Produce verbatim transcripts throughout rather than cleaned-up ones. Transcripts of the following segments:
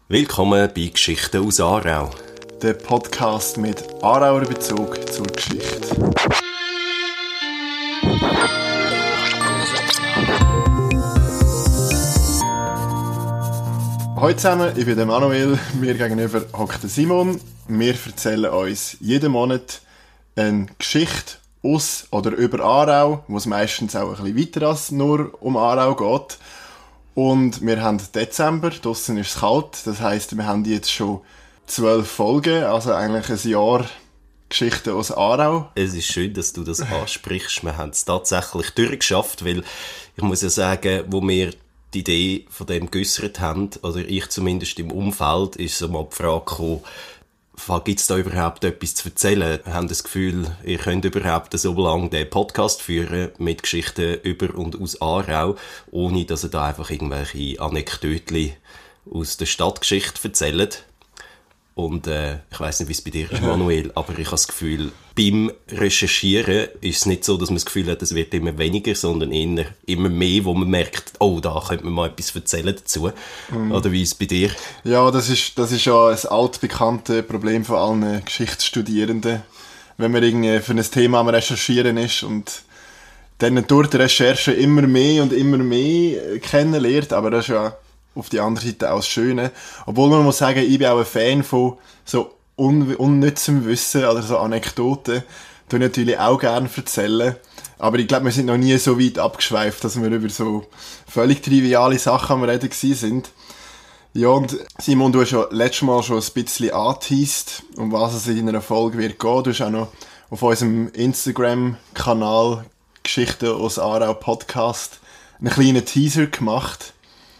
Willkommen bei Geschichten aus Aarau. Der Podcast mit Aarauer Bezug zur Geschichte. Hallo zusammen, ich bin der Manuel, mir gegenüber hockt der Simon. Wir erzählen uns jeden Monat eine Geschichte aus oder über Aarau, wo es meistens auch ein bisschen weiter als nur um Aarau geht. Und wir haben Dezember, draussen ist es kalt, das heisst, wir haben jetzt schon zwölf Folgen, also eigentlich ein Jahr Geschichten aus Aarau. Es ist schön, dass du das ansprichst. Wir haben es tatsächlich durchgeschafft, weil ich muss ja sagen, wo wir die Idee von dem geäussert haben, oder ich zumindest im Umfeld, ist so mal die Frage gekommen, gibt es da überhaupt etwas zu erzählen? Wir haben das Gefühl, ihr könnt überhaupt so lange den Podcast führen mit Geschichten über und aus Aarau, ohne dass ihr da einfach irgendwelche Anekdötchen aus der Stadtgeschichte erzählt. Und äh, ich weiss nicht, wie es bei dir ist, Manuel, aber ich habe das Gefühl, beim Recherchieren ist es nicht so, dass man das Gefühl hat, es wird immer weniger, sondern eher immer mehr, wo man merkt, oh, da könnte man mal etwas erzählen dazu. Mhm. Oder wie ist es bei dir? Ja, das ist, das ist ja ein altbekanntes Problem von allen Geschichtsstudierenden. Wenn man irgendwie für ein Thema am Recherchieren ist und dann durch die Recherche immer mehr und immer mehr kennenlernt, aber das ist ja auf die andere Seite auch das Schöne. Obwohl man muss sagen, ich bin auch ein Fan von so un- unnützem Wissen oder so Anekdoten. Die ich natürlich auch gerne erzählen. Aber ich glaube, wir sind noch nie so weit abgeschweift, dass wir über so völlig triviale Sachen am Reden gewesen sind. Ja, und Simon, du hast ja letztes Mal schon ein bisschen angeteased, um was es in einer Folge wird gehen. Du hast auch noch auf unserem Instagram-Kanal Geschichten aus Aarau Podcast einen kleinen Teaser gemacht.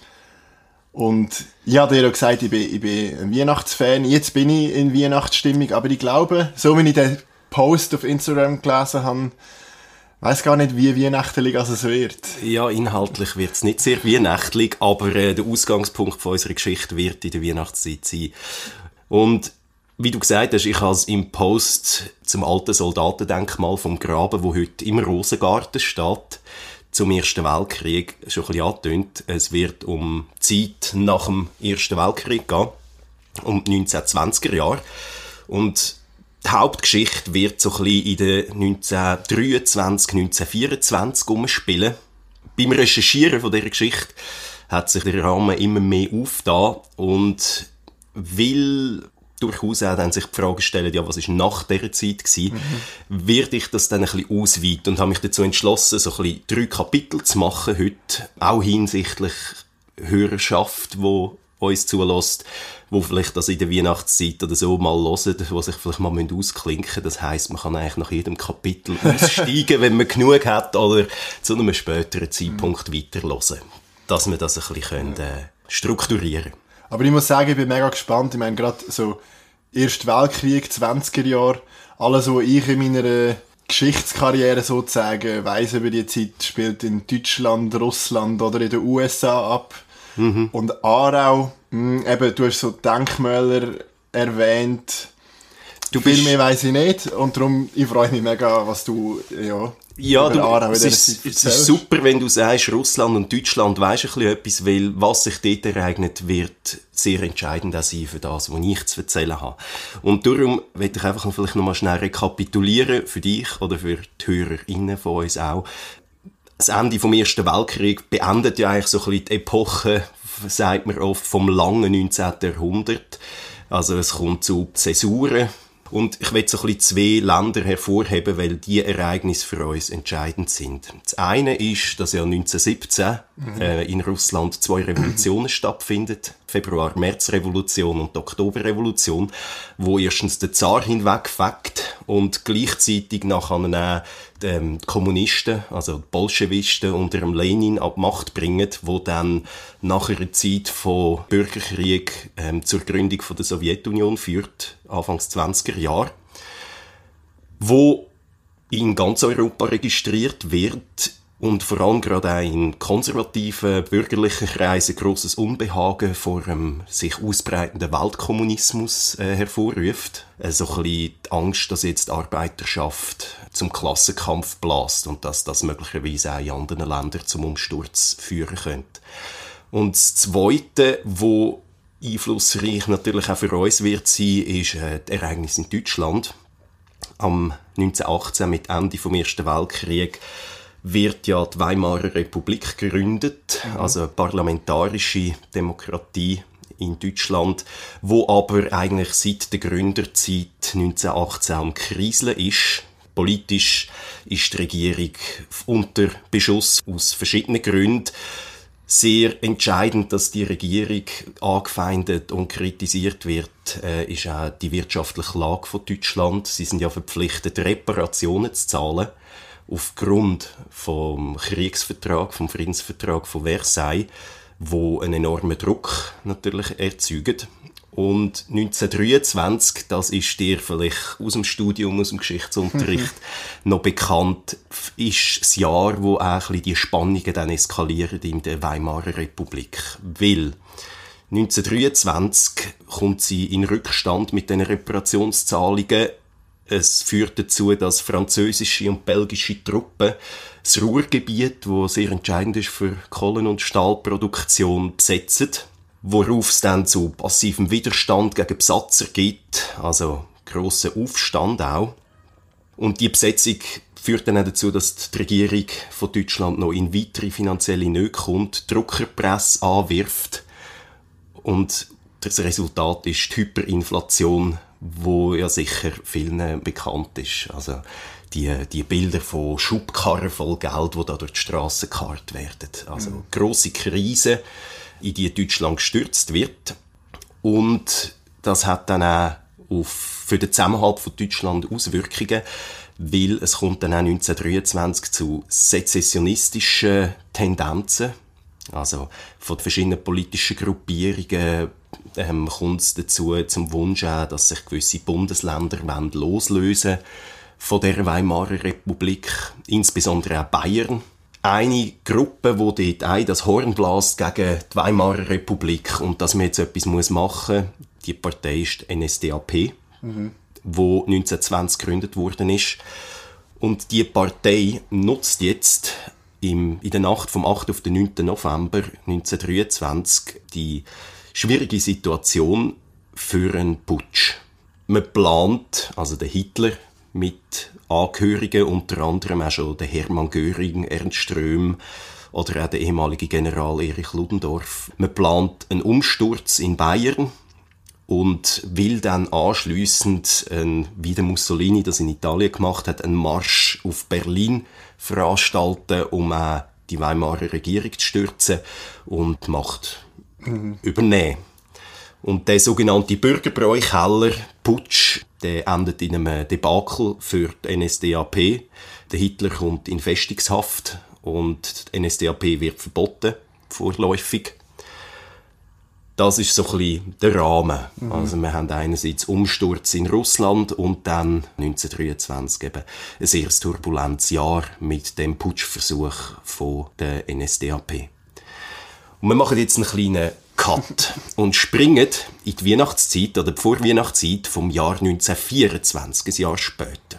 Und ich habe dir ja gesagt, ich bin, ich bin ein Weihnachtsfan. Jetzt bin ich in Weihnachtsstimmung. Aber ich glaube, so wie ich den Post auf Instagram gelesen habe, weiss gar nicht, wie weihnachtlich es wird. Ja, inhaltlich wird es nicht sehr weihnachtlich, aber äh, der Ausgangspunkt von unserer Geschichte wird in der Weihnachtszeit sein. Und wie du gesagt hast, ich habe es im Post zum alten Soldatendenkmal vom Graben, wo heute im Rosengarten steht, zum Ersten Weltkrieg schon ein bisschen angetönt. Es wird um die Zeit nach dem Ersten Weltkrieg gehen, um die neunzehnhundertzwanziger Jahre. Und die Hauptgeschichte wird so ein bisschen in den neunzehnhundertdreiundzwanzig, neunzehnhundertvierundzwanzig umspielen. Beim Recherchieren von dieser Geschichte hat sich der Rahmen immer mehr aufgetan und weil durchaus auch dann sich die Frage stellen, ja, was ist nach dieser Zeit gewesen, mhm. werde ich das dann ein bisschen ausweiten und habe mich dazu entschlossen, so ein bisschen drei Kapitel zu machen heute, auch hinsichtlich Hörerschaft, die uns zulässt, wo vielleicht das in der Weihnachtszeit oder so mal hören, wo sich vielleicht mal ausklinken müssen. Das heisst, man kann eigentlich nach jedem Kapitel aussteigen, wenn man genug hat, oder zu einem späteren Zeitpunkt mhm. weiterhören, dass wir das ein bisschen ja. äh, strukturieren können. Aber ich muss sagen, ich bin mega gespannt. Ich meine, gerade so Erster Weltkrieg, zwanziger Jahre, alles, was ich in meiner Geschichtskarriere sozusagen weiss über die Zeit, spielt in Deutschland, Russland oder in den U S A ab. Mhm. Und Aarau, mh, eben, du hast so Denkmäler erwähnt. Du Viel mehr weiss ich nicht. Und darum, ich freue mich mega, was du, ja, Ja, du, es, ist, es ist super, wenn du sagst, Russland und Deutschland weisst ein bisschen etwas, weil was sich dort ereignet, wird sehr entscheidend auch sein für das, was ich zu erzählen habe. Und darum möchte ich einfach noch vielleicht noch mal schnell rekapitulieren für dich oder für die HörerInnen von uns auch. Das Ende vom Ersten Weltkrieg beendet ja eigentlich so ein bisschen die Epoche, sagt man oft, vom langen neunzehnten Jahrhundert. Also es kommt zu Zäsuren. Und ich will so ein bisschen zwei Länder hervorheben, weil die Ereignisse für uns entscheidend sind. Das eine ist, dass ja neunzehnhundertsiebzehn mhm. äh, in Russland zwei Revolutionen stattfinden. Die Februar-März-Revolution und die Oktoberrevolution, wo erstens der Zar hinwegfegt und gleichzeitig nachher die Kommunisten, also die Bolschewisten unter dem Lenin an die Macht bringen, wo dann nach einer Zeit von Bürgerkrieg ähm, zur Gründung von der Sowjetunion führt, Anfangs zwanziger Jahre, wo in ganz Europa registriert wird und vor allem gerade auch in konservativen, bürgerlichen Kreisen grosses Unbehagen vor einem sich ausbreitenden Weltkommunismus äh, hervorruft. Äh, so ein bisschen die Angst, dass jetzt die Arbeiterschaft zum Klassenkampf bläst und dass das möglicherweise auch in anderen Ländern zum Umsturz führen könnte. Und das Zweite, wo einflussreich natürlich auch für uns wird sein, ist äh, das Ereignis in Deutschland. Am neunzehnhundertachtzehn, mit Ende vom Ersten Weltkrieg, wird ja die Weimarer Republik gegründet, mhm. also eine parlamentarische Demokratie in Deutschland, wo aber eigentlich seit der Gründerzeit neunzehnhundertachtzehn am Kriseln ist. Politisch ist die Regierung unter Beschuss aus verschiedenen Gründen. Sehr entscheidend, dass die Regierung angefeindet und kritisiert wird, äh, ist auch die wirtschaftliche Lage von Deutschland. Sie sind ja verpflichtet, Reparationen zu zahlen aufgrund vom Kriegsvertrag, vom Friedensvertrag von Versailles, wo einen enormen Druck natürlich erzeugt. Und neunzehnhundertdreiundzwanzig, das ist dir vielleicht aus dem Studium, aus dem Geschichtsunterricht noch bekannt, ist das Jahr, wo auch ein bisschen die Spannungen dann eskalieren in der Weimarer Republik. Weil neunzehnhundertdreiundzwanzig kommt sie in Rückstand mit den Reparationszahlungen. Es führt dazu, dass französische und belgische Truppen das Ruhrgebiet, das sehr entscheidend ist für Kohlen- und Stahlproduktion, besetzen. Worauf es dann zu passivem Widerstand gegen Besatzer gibt, also grossen Aufstand auch. Und die Besetzung führt dann auch dazu, dass die Regierung von Deutschland noch in weitere finanzielle Nöte kommt, die Druckerpresse anwirft. Und das Resultat ist die Hyperinflation, wo ja sicher vielen bekannt ist. Also die, die Bilder von Schubkarren voll Geld, die da durch die Strassen gekarrt werden. Also mhm. grosse Krise, in die Deutschland gestürzt wird. Und das hat dann auch auf, für den Zusammenhalt von Deutschland Auswirkungen, weil es kommt dann auch neunzehnhundertdreiundzwanzig zu sezessionistischen Tendenzen. Also von verschiedenen politischen Gruppierungen ähm, kommt es dazu, zum Wunsch auch, dass sich gewisse Bundesländer wollen loslösen von der Weimarer Republik, insbesondere auch Bayern. Eine Gruppe, die dort ein das Horn bläst gegen die Weimarer Republik und dass man jetzt etwas machen muss, die Partei ist die N S D A P, mhm. wo neunzehnhundertzwanzig gegründet worden ist. Und die Partei nutzt jetzt im, in der Nacht vom achten auf den neunten November neunzehnhundertdreiundzwanzig die schwierige Situation für einen Putsch. Man plant, also der Hitler mit Angehörigen, unter anderem auch schon der Hermann Göring, Ernst Röhm oder auch der ehemalige General Erich Ludendorff. Man plant einen Umsturz in Bayern und will dann anschliessend, äh, wie der Mussolini das in Italien gemacht hat, einen Marsch auf Berlin veranstalten, um auch die Weimarer Regierung zu stürzen und die Macht mhm. übernehmen. Und der sogenannte Bürgerbräu-Keller-Putsch, der endet in einem Debakel für die N S D A P. Der Hitler kommt in Festungshaft und die N S D A P wird verboten, vorläufig. Das ist so ein bisschen der Rahmen. Mhm. Also wir haben einerseits Umsturz in Russland und dann neunzehnhundertdreiundzwanzig eben ein sehr turbulentes Jahr mit dem Putschversuch von der N S D A P. Und wir machen jetzt einen kleinen Cut und springen in die Weihnachtszeit oder die Vorweihnachtszeit vom Jahr neunzehnhundertvierundzwanzig, ein Jahr später,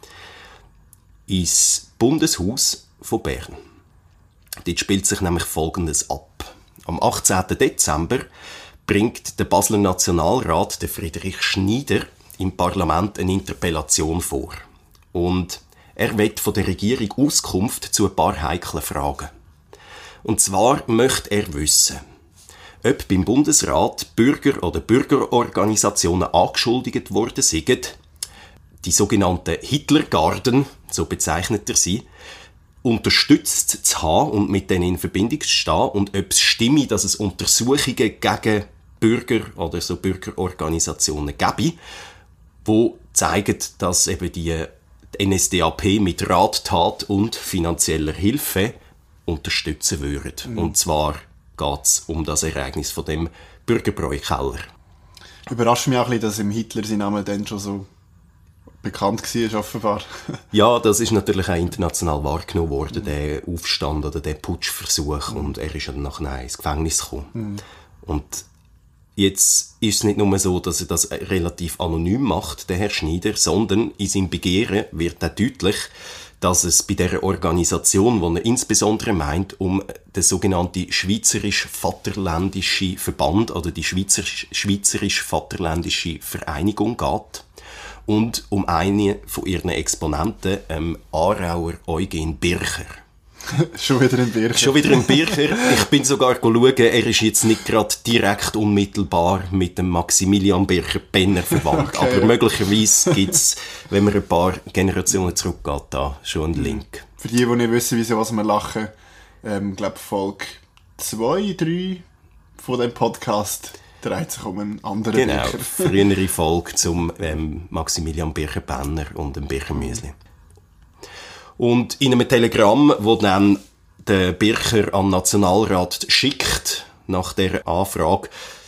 ins Bundeshaus von Bern. Dort spielt sich nämlich Folgendes ab. Am achtzehnten Dezember bringt der Basler Nationalrat, der Friedrich Schneider, im Parlament eine Interpellation vor. Und er will von der Regierung Auskunft zu ein paar heiklen Fragen. Und zwar möchte er wissen, ob beim Bundesrat Bürger oder Bürgerorganisationen angeschuldigt worden sind, die sogenannten Hitlergarden, so bezeichnet er sie, unterstützt zu haben und mit denen in Verbindung zu stehen und ob es stimme, dass es Untersuchungen gegen Bürger oder so Bürgerorganisationen gäbe, die zeigen, dass eben die N S D A P mit Rat, Tat und finanzieller Hilfe unterstützen würden. Mhm. Und zwar geht es um das Ereignis von dem Bürgerbräu-Keller. Überrascht mich auch ein bisschen, dass im Hitler sein Name dann schon so bekannt war, offenbar. Ja, das ist natürlich auch international wahrgenommen worden, mhm. der Aufstand oder der Putschversuch. Mhm. Und er ist dann nachher ins Gefängnis gekommen. Mhm. Und jetzt ist es nicht nur so, dass er das relativ anonym macht, der Herr Schneider, sondern in seinem Begehren wird auch deutlich, dass es bei dieser Organisation, die er insbesondere meint, um den sogenannten Schweizerisch-Vaterländische Verband oder die Schweizerisch-Vaterländische Vereinigung geht und um einen von ihren Exponenten, ähm, Aarauer Eugen Bircher. Schon wieder ein Bircher. Schon wieder ein Bircher. Ich bin sogar schauen, er ist jetzt nicht gerade direkt unmittelbar mit dem Maximilian Bircher Penner verwandt. Okay. Aber möglicherweise gibt es, wenn man ein paar Generationen zurückgeht, da schon einen Link. Für die, die nicht wissen, wieso was wir lachen, ähm, glaube Folge zwei, drei von dem Podcast dreht sich um einen anderen genau, Bircher. Genau, frühere Folge zum ähm, Maximilian Bircher Penner und dem Bircher Müsli. Und in einem Telegramm, das dann der Bircher an den Nationalrat schickt, nach dieser Anfrage,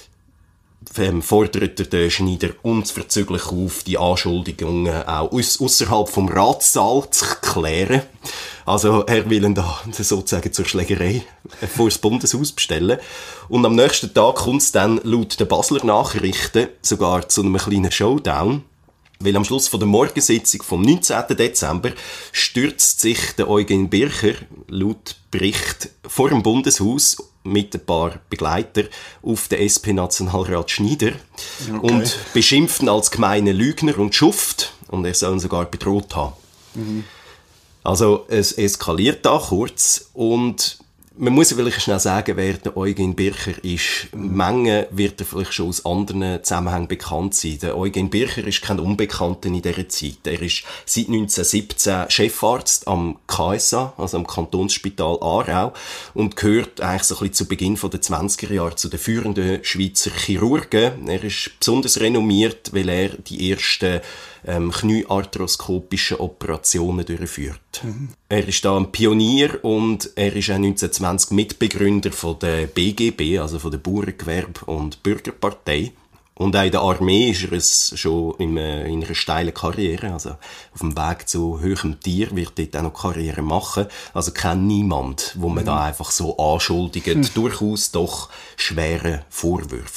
ähm, fordert er den Schneider unverzüglich auf, die Anschuldigungen auch ausserhalb vom Ratssaal zu klären. Also er will ihn da sozusagen zur Schlägerei vor das Bundeshaus bestellen. Und am nächsten Tag kommt es dann laut der Basler Nachrichten sogar zu einem kleinen Showdown. Weil am Schluss von der Morgensitzung vom neunzehnten Dezember stürzt sich der Eugen Bircher, laut Bericht, vor dem Bundeshaus mit ein paar Begleitern auf den S P-Nationalrat Schneider okay. und beschimpft ihn als gemeinen Lügner und Schuft und er soll ihn sogar bedroht haben. Mhm. Also es eskaliert da kurz und man muss vielleicht schnell sagen, wer der Eugen Bircher ist. Menge wird er vielleicht schon aus anderen Zusammenhängen bekannt sein. Der Eugen Bircher ist kein Unbekannter in dieser Zeit. Er ist seit neunzehnhundertsiebzehn Chefarzt am K S A, also am Kantonsspital Aarau, und gehört eigentlich so ein bisschen zu Beginn der zwanziger Jahre zu den führenden Schweizer Chirurgen. Er ist besonders renommiert, weil er die ersten ähm, kniearthroskopischen Operationen durchführt. Mhm. Er ist da ein Pionier und er ist auch neunzehnhundertzwanzig Mitbegründer von der B G B, also von der Bauerngewerbe- und Bürgerpartei. Und auch in der Armee ist er es schon in, äh, in einer steilen Karriere, also auf dem Weg zu höherem Tier wird dort auch noch Karriere machen. Also kennt niemand, wo man mhm. da einfach so anschuldigt, mhm. durchaus doch schwere Vorwürfe.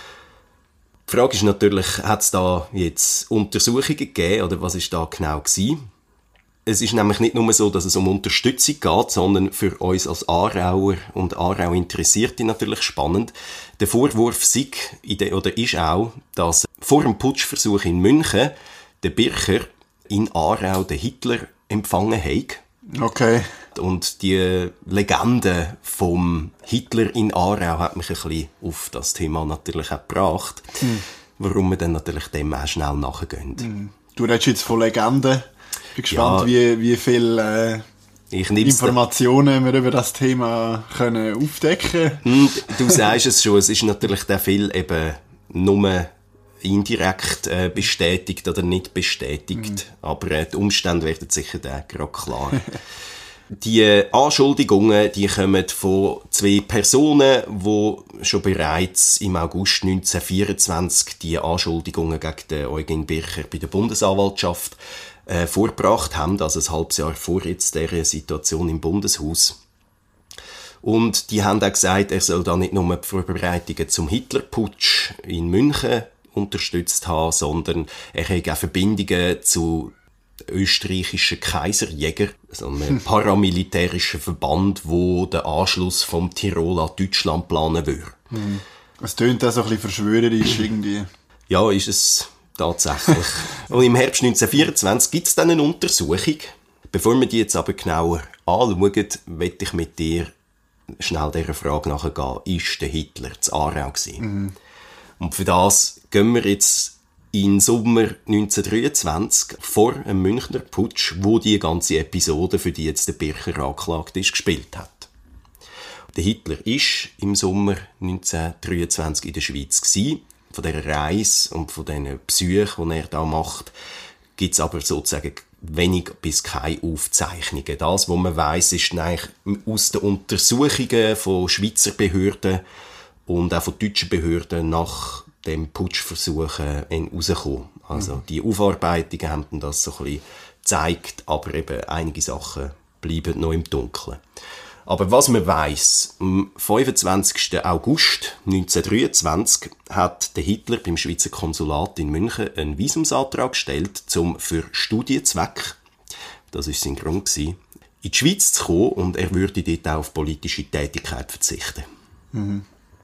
Die Frage ist natürlich, hat es da jetzt Untersuchungen gegeben oder was ist da genau gewesen? Es ist nämlich nicht nur so, dass es um Unterstützung geht, sondern für uns als Aarauer und Aarau Interessierte natürlich spannend. Der Vorwurf sei, oder ist auch, dass vor dem Putschversuch in München der Bircher in Aarau den Hitler empfangen hat. Okay. Und die Legende vom Hitler in Aarau hat mich ein bisschen auf das Thema natürlich auch gebracht, hm. warum wir dann natürlich dem auch schnell nachgehen. Hm. Du redest jetzt von Legenden. Ich bin gespannt, ja, wie, wie viele äh, Informationen wir über das Thema können aufdecken können. Du sagst es schon, es ist natürlich der viel eben nur indirekt äh, bestätigt oder nicht bestätigt. Mhm. Aber äh, die Umstände werden sicher dann gerade klar. Die Anschuldigungen, die kommen von zwei Personen, die schon bereits im August neunzehnhundertvierundzwanzig die Anschuldigungen gegen den Eugen Bircher bei der Bundesanwaltschaft äh, vorgebracht haben, also ein halbes Jahr vor jetzt dieser Situation im Bundeshaus. Und die haben auch gesagt, er soll da nicht nur die Vorbereitungen zum Hitlerputsch in München unterstützt haben, sondern er hat auch Verbindungen zu österreichischen Kaiserjäger, so einem paramilitärischen Verband, wo den Anschluss vom Tirol an Deutschland planen würde. Mhm. Es tönt auch so ein bisschen verschwörerisch irgendwie. Ja, ist es tatsächlich. Und im Herbst neunzehnhundertvierundzwanzig gibt es dann eine Untersuchung. Bevor wir die jetzt aber genauer anschauen, möchte ich mit dir schnell dieser Frage nachgehen. Ist der Hitler zu Aarau gewesen? Mhm. Und für das gehen wir jetzt im Sommer neunzehnhundertdreiundzwanzig vor einem Münchner Putsch, wo die ganze Episode, für die jetzt der Bircher angeklagt ist, gespielt hat. Der Hitler war im Sommer neunzehnhundertdreiundzwanzig in der Schweiz gewesen. Von dieser Reise und von diesen Besuchen, die er da macht, gibt es aber sozusagen wenig bis keine Aufzeichnungen. Das, was man weiss, ist eigentlich aus den Untersuchungen von Schweizer Behörden und auch von deutschen Behörden nach dem Putschversuch herausgekommen. Also mhm. die Aufarbeitungen haben das so ein bisschen gezeigt, aber eben einige Sachen bleiben noch im Dunkeln. Aber was man weiss, am fünfundzwanzigsten August neunzehnhundertdreiundzwanzig hat der Hitler beim Schweizer Konsulat in München einen Visumsantrag gestellt, um für Studienzweck, das war sein Grund, in die Schweiz zu kommen und er würde dort auch auf politische Tätigkeit verzichten. Mhm.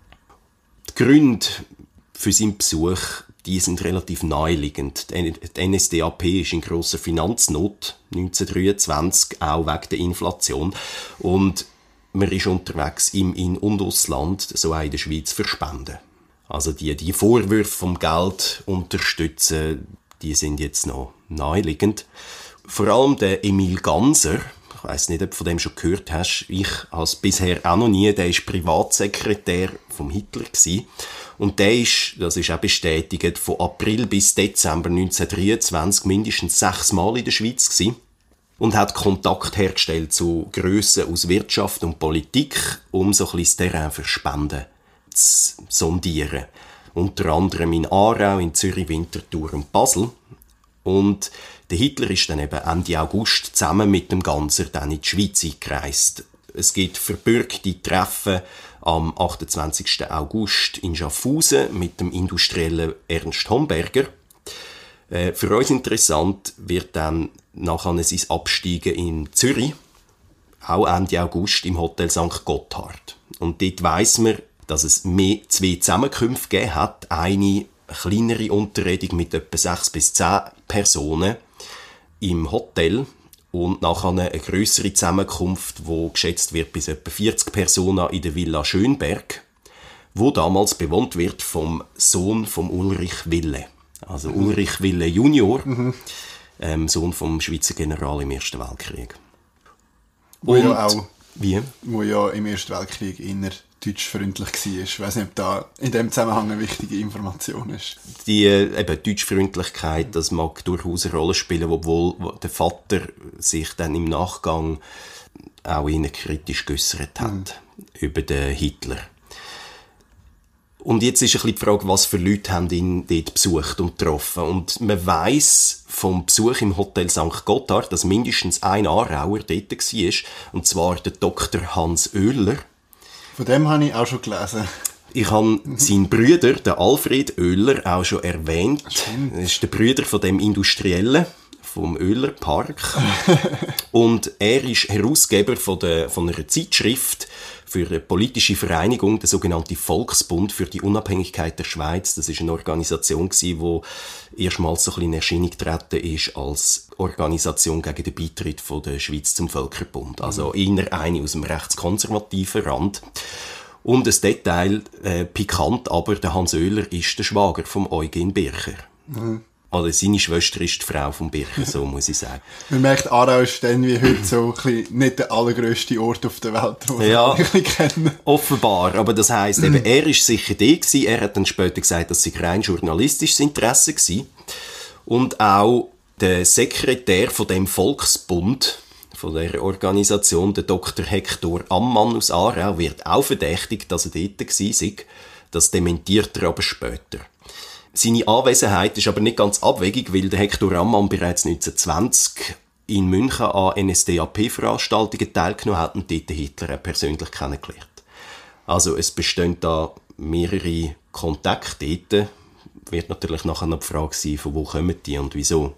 Die Gründe für seinen Besuch, die sind relativ naheliegend. Die N S D A P ist in grosser Finanznot neunzehnhundertdreiundzwanzig, auch wegen der Inflation. Und man ist unterwegs im In- und Ausland, so auch in der Schweiz, für Spenden. Also die, die Vorwürfe vom Geld unterstützen, die sind jetzt noch naheliegend. Vor allem der Emil Ganser, ich weiss nicht, ob du von dem schon gehört hast, ich habe es bisher auch noch nie, der war Privatsekretär vom Hitler gewesen. Und der ist, das ist auch bestätigt, von April bis Dezember neunzehnhundertdreiundzwanzig mindestens sechsmal in der Schweiz gewesen und hat Kontakt hergestellt zu Grössen aus Wirtschaft und Politik, um so ein bisschen das Terrain für Spenden zu sondieren. Unter anderem in Aarau, in Zürich, Winterthur und Basel. Und der Hitler ist dann eben Ende August zusammen mit dem Ganser dann in die Schweiz eingereist. Es gibt verbürgte Treffen am achtundzwanzigsten August in Schaffhausen mit dem Industriellen Ernst Homberger. Äh, für uns interessant wird dann nachher sein Absteigen in Zürich, auch Ende August im Hotel Sankt Gotthard. Und dort weiss man, dass es mehr zwei Zusammenkünfte gegeben hat. Eine kleinere Unterredung mit etwa sechs bis zehn Personen im Hotel und nachher eine grössere Zusammenkunft, die geschätzt wird bis etwa vierzig Personen in der Villa Schönberg, wo damals bewohnt wird vom Sohn von Ulrich Wille. Also mhm. Ulrich Wille Junior, mhm. ähm, Sohn vom Schweizer General im Ersten Weltkrieg. Wo und, ja auch wie? Wo ja im Ersten Weltkrieg inner deutschfreundlich war. Ich weiss nicht, ob da in dem Zusammenhang eine wichtige Information ist. Die äh, eben, Deutschfreundlichkeit, das mag durchaus eine Rolle spielen, obwohl der Vater sich dann im Nachgang auch eher kritisch geäussert hat mhm. über den Hitler. Und jetzt ist ein bisschen die Frage, was für Leute haben ihn dort besucht und getroffen. Und man weiss vom Besuch im Hotel Sankt Gotthard, dass mindestens ein Aarauer dort war, und zwar der Doktor Hans Oehler. Von dem habe ich auch schon gelesen. Ich habe seinen Bruder, den Alfred Oehler, auch schon erwähnt. Stimmt. Das ist der Bruder von dem Industriellen, vom Oehler Park. Und er ist Herausgeber von, der, von einer Zeitschrift für eine politische Vereinigung, der sogenannte Volksbund für die Unabhängigkeit der Schweiz. Das ist eine Organisation, die erstmals so ein bisschen in Erscheinung getreten ist als Organisation gegen den Beitritt von der Schweiz zum Völkerbund. Also eher eine aus dem rechtskonservativen Rand. Und ein Detail, äh, pikant, aber der Hans Oehler ist der Schwager von Eugen Bircher. Mhm. Oder seine Schwester ist die Frau von Bircher, so muss ich sagen. Man merkt, Aarau ist dann wie heute so ein bisschen nicht der allergrösste Ort auf der Welt, den wir ja, kennen. Offenbar. Aber das heisst eben, er war sicher der gewesen. Er hat dann später gesagt, dass es rein journalistisches Interesse war. Und auch der Sekretär von dem Volksbund, von der Organisation, der Doktor Hektor Ammann aus Aarau, wird auch verdächtigt, dass er dort war. Das dementiert er aber später. Seine Anwesenheit ist aber nicht ganz abwegig, weil der Hektor Ammann bereits neunzehnhundertzwanzig in München an N S D A P-Veranstaltungen teilgenommen hat und dort den Hitler persönlich kennengelernt. Also es bestehen da mehrere Kontakte dort. Wird natürlich nachher noch die Frage sein, von wo kommen die und wieso.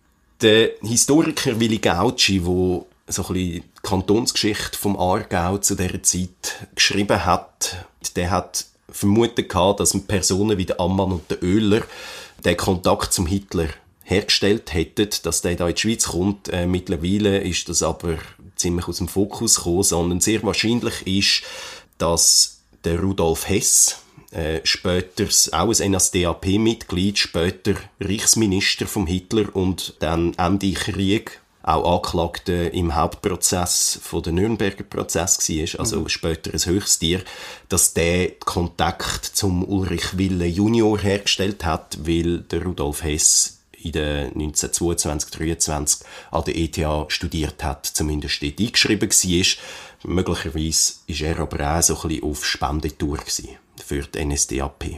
Der Historiker Willi Gautschi, der so ein bisschen die Kantonsgeschichte vom Aargau zu dieser Zeit geschrieben hat, der hat vermutet gehabt, dass Personen wie der Ammann und der Oehler den Kontakt zum Hitler hergestellt hätten, dass der da in die Schweiz kommt. Äh, mittlerweile ist das aber ziemlich aus dem Fokus gekommen, sondern sehr wahrscheinlich ist, dass der Rudolf Hess, äh, später auch ein N S D A P-Mitglied, später Reichsminister vom Hitler und dann Ende Krieg auch Anklagte im Hauptprozess von der Nürnberger Prozess war, also mhm. später ein Höchsttier, dass der Kontakt zum Ulrich Wille Junior hergestellt hat, weil der Rudolf Hess in den neunzehnhundertzweiundzwanzig dreiundzwanzig an der E T H studiert hat, zumindest dort eingeschrieben war. Möglicherweise war er aber auch so ein bisschen auf Spendetour für die N S D A P.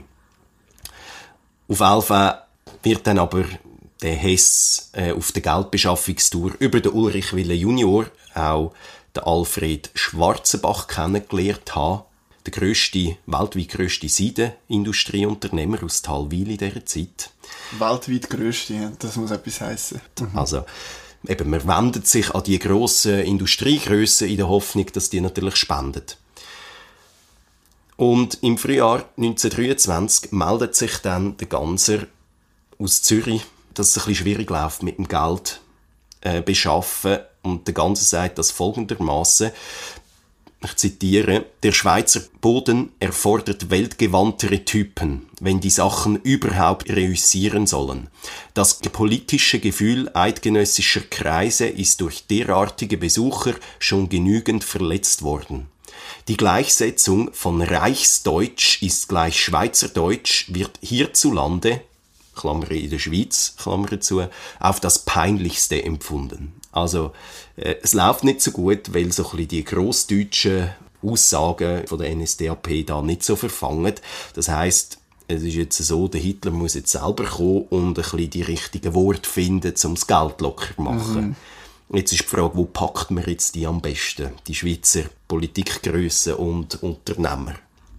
Auf jeden Fall wird dann aber der Hess äh, auf der Geldbeschaffungstour über den Ulrich Wille Junior auch den Alfred Schwarzenbach kennengelernt haben. Der grösste, weltweit grösste Seidenindustrieunternehmer aus Talwil in dieser Zeit. Weltweit grösste, das muss etwas heissen. Also, eben, man wendet sich an die grossen Industriegrössen in der Hoffnung, dass die natürlich spenden. Und im Frühjahr neunzehnhundertdreiundzwanzig meldet sich dann der Ganser aus Zürich, dass es ein bisschen schwierig läuft mit dem Geld äh, beschaffen. Und der Ganser sagt das folgendermaßen: Ich zitiere: Der Schweizer Boden erfordert weltgewandtere Typen, wenn die Sachen überhaupt reüssieren sollen. Das politische Gefühl eidgenössischer Kreise ist durch derartige Besucher schon genügend verletzt worden. Die Gleichsetzung von Reichsdeutsch ist gleich Schweizerdeutsch wird hierzulande, Klammer in der Schweiz, Klammer zu, auf das Peinlichste empfunden. Also, äh, es läuft nicht so gut, weil so ein bisschen die grossdeutschen Aussagen von der N S D A P da nicht so verfangen. Das heisst, es ist jetzt so, der Hitler muss jetzt selber kommen und ein bisschen die richtigen Worte finden, um das Geld locker zu machen. Mhm. Jetzt ist die Frage, wo packt man jetzt die am besten? Die Schweizer Politikgrössen und Unternehmer.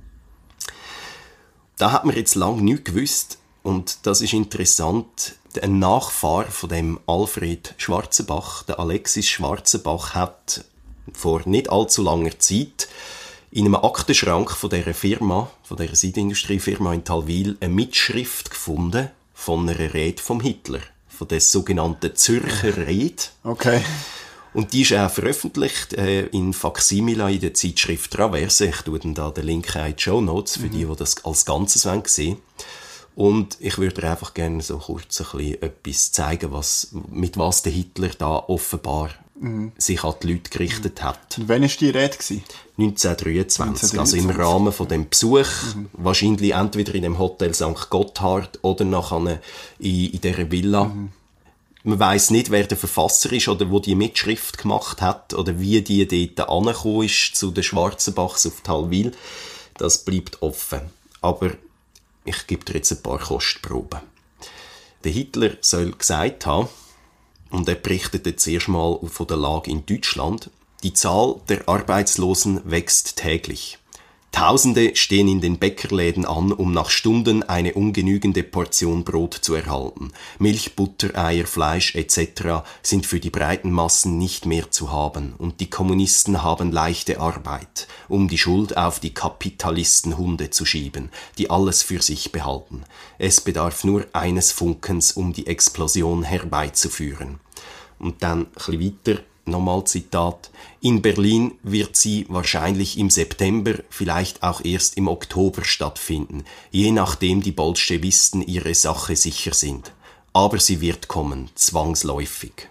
Da hat man jetzt lange nichts gewusst und das ist interessant. Ein Nachfahr von dem Alfred Schwarzenbach, der Alexis Schwarzenbach, hat vor nicht allzu langer Zeit in einem Aktenschrank von dieser Firma, von dieser Seidenindustriefirma in Talwil, eine Mitschrift gefunden von einer Rede vom Hitler, von der sogenannten Zürcher Rede. Okay. Und die ist auch veröffentlicht äh, in Faksimile in der Zeitschrift Traverse. Ich tue dann da den Link in die Shownotes für mhm. die, die das als Ganzes sehen wollen. Und ich würde dir einfach gerne so kurz ein bisschen etwas zeigen, was, mit was der Hitler da offenbar mhm. sich an die Leute gerichtet hat. Und wann war die Rede? neunzehnhundertdreiundzwanzig, also im Rahmen von dem Besuch, mhm. wahrscheinlich entweder in dem Hotel Sankt Gotthard oder nachher in, in dieser Villa. Mhm. Man weiss nicht, wer der Verfasser ist oder wo die Mitschrift gemacht hat oder wie die dort angekommen ist zu den Schwarzenbachs auf Talwil. Das bleibt offen. Aber ich gebe dir jetzt ein paar Kostproben. Der Hitler soll gesagt haben, und er berichtet jetzt erstmal von der Lage in Deutschland, die Zahl der Arbeitslosen wächst täglich. Tausende stehen in den Bäckerläden an, um nach Stunden eine ungenügende Portion Brot zu erhalten. Milch, Butter, Eier, Fleisch et cetera sind für die breiten Massen nicht mehr zu haben. Und die Kommunisten haben leichte Arbeit, um die Schuld auf die Kapitalistenhunde zu schieben, die alles für sich behalten. Es bedarf nur eines Funkens, um die Explosion herbeizuführen. Und dann ein bisschen weiter. Nochmal Zitat. In Berlin wird sie wahrscheinlich im September, vielleicht auch erst im Oktober stattfinden, je nachdem die Bolschewisten ihre Sache sicher sind. Aber sie wird kommen, zwangsläufig.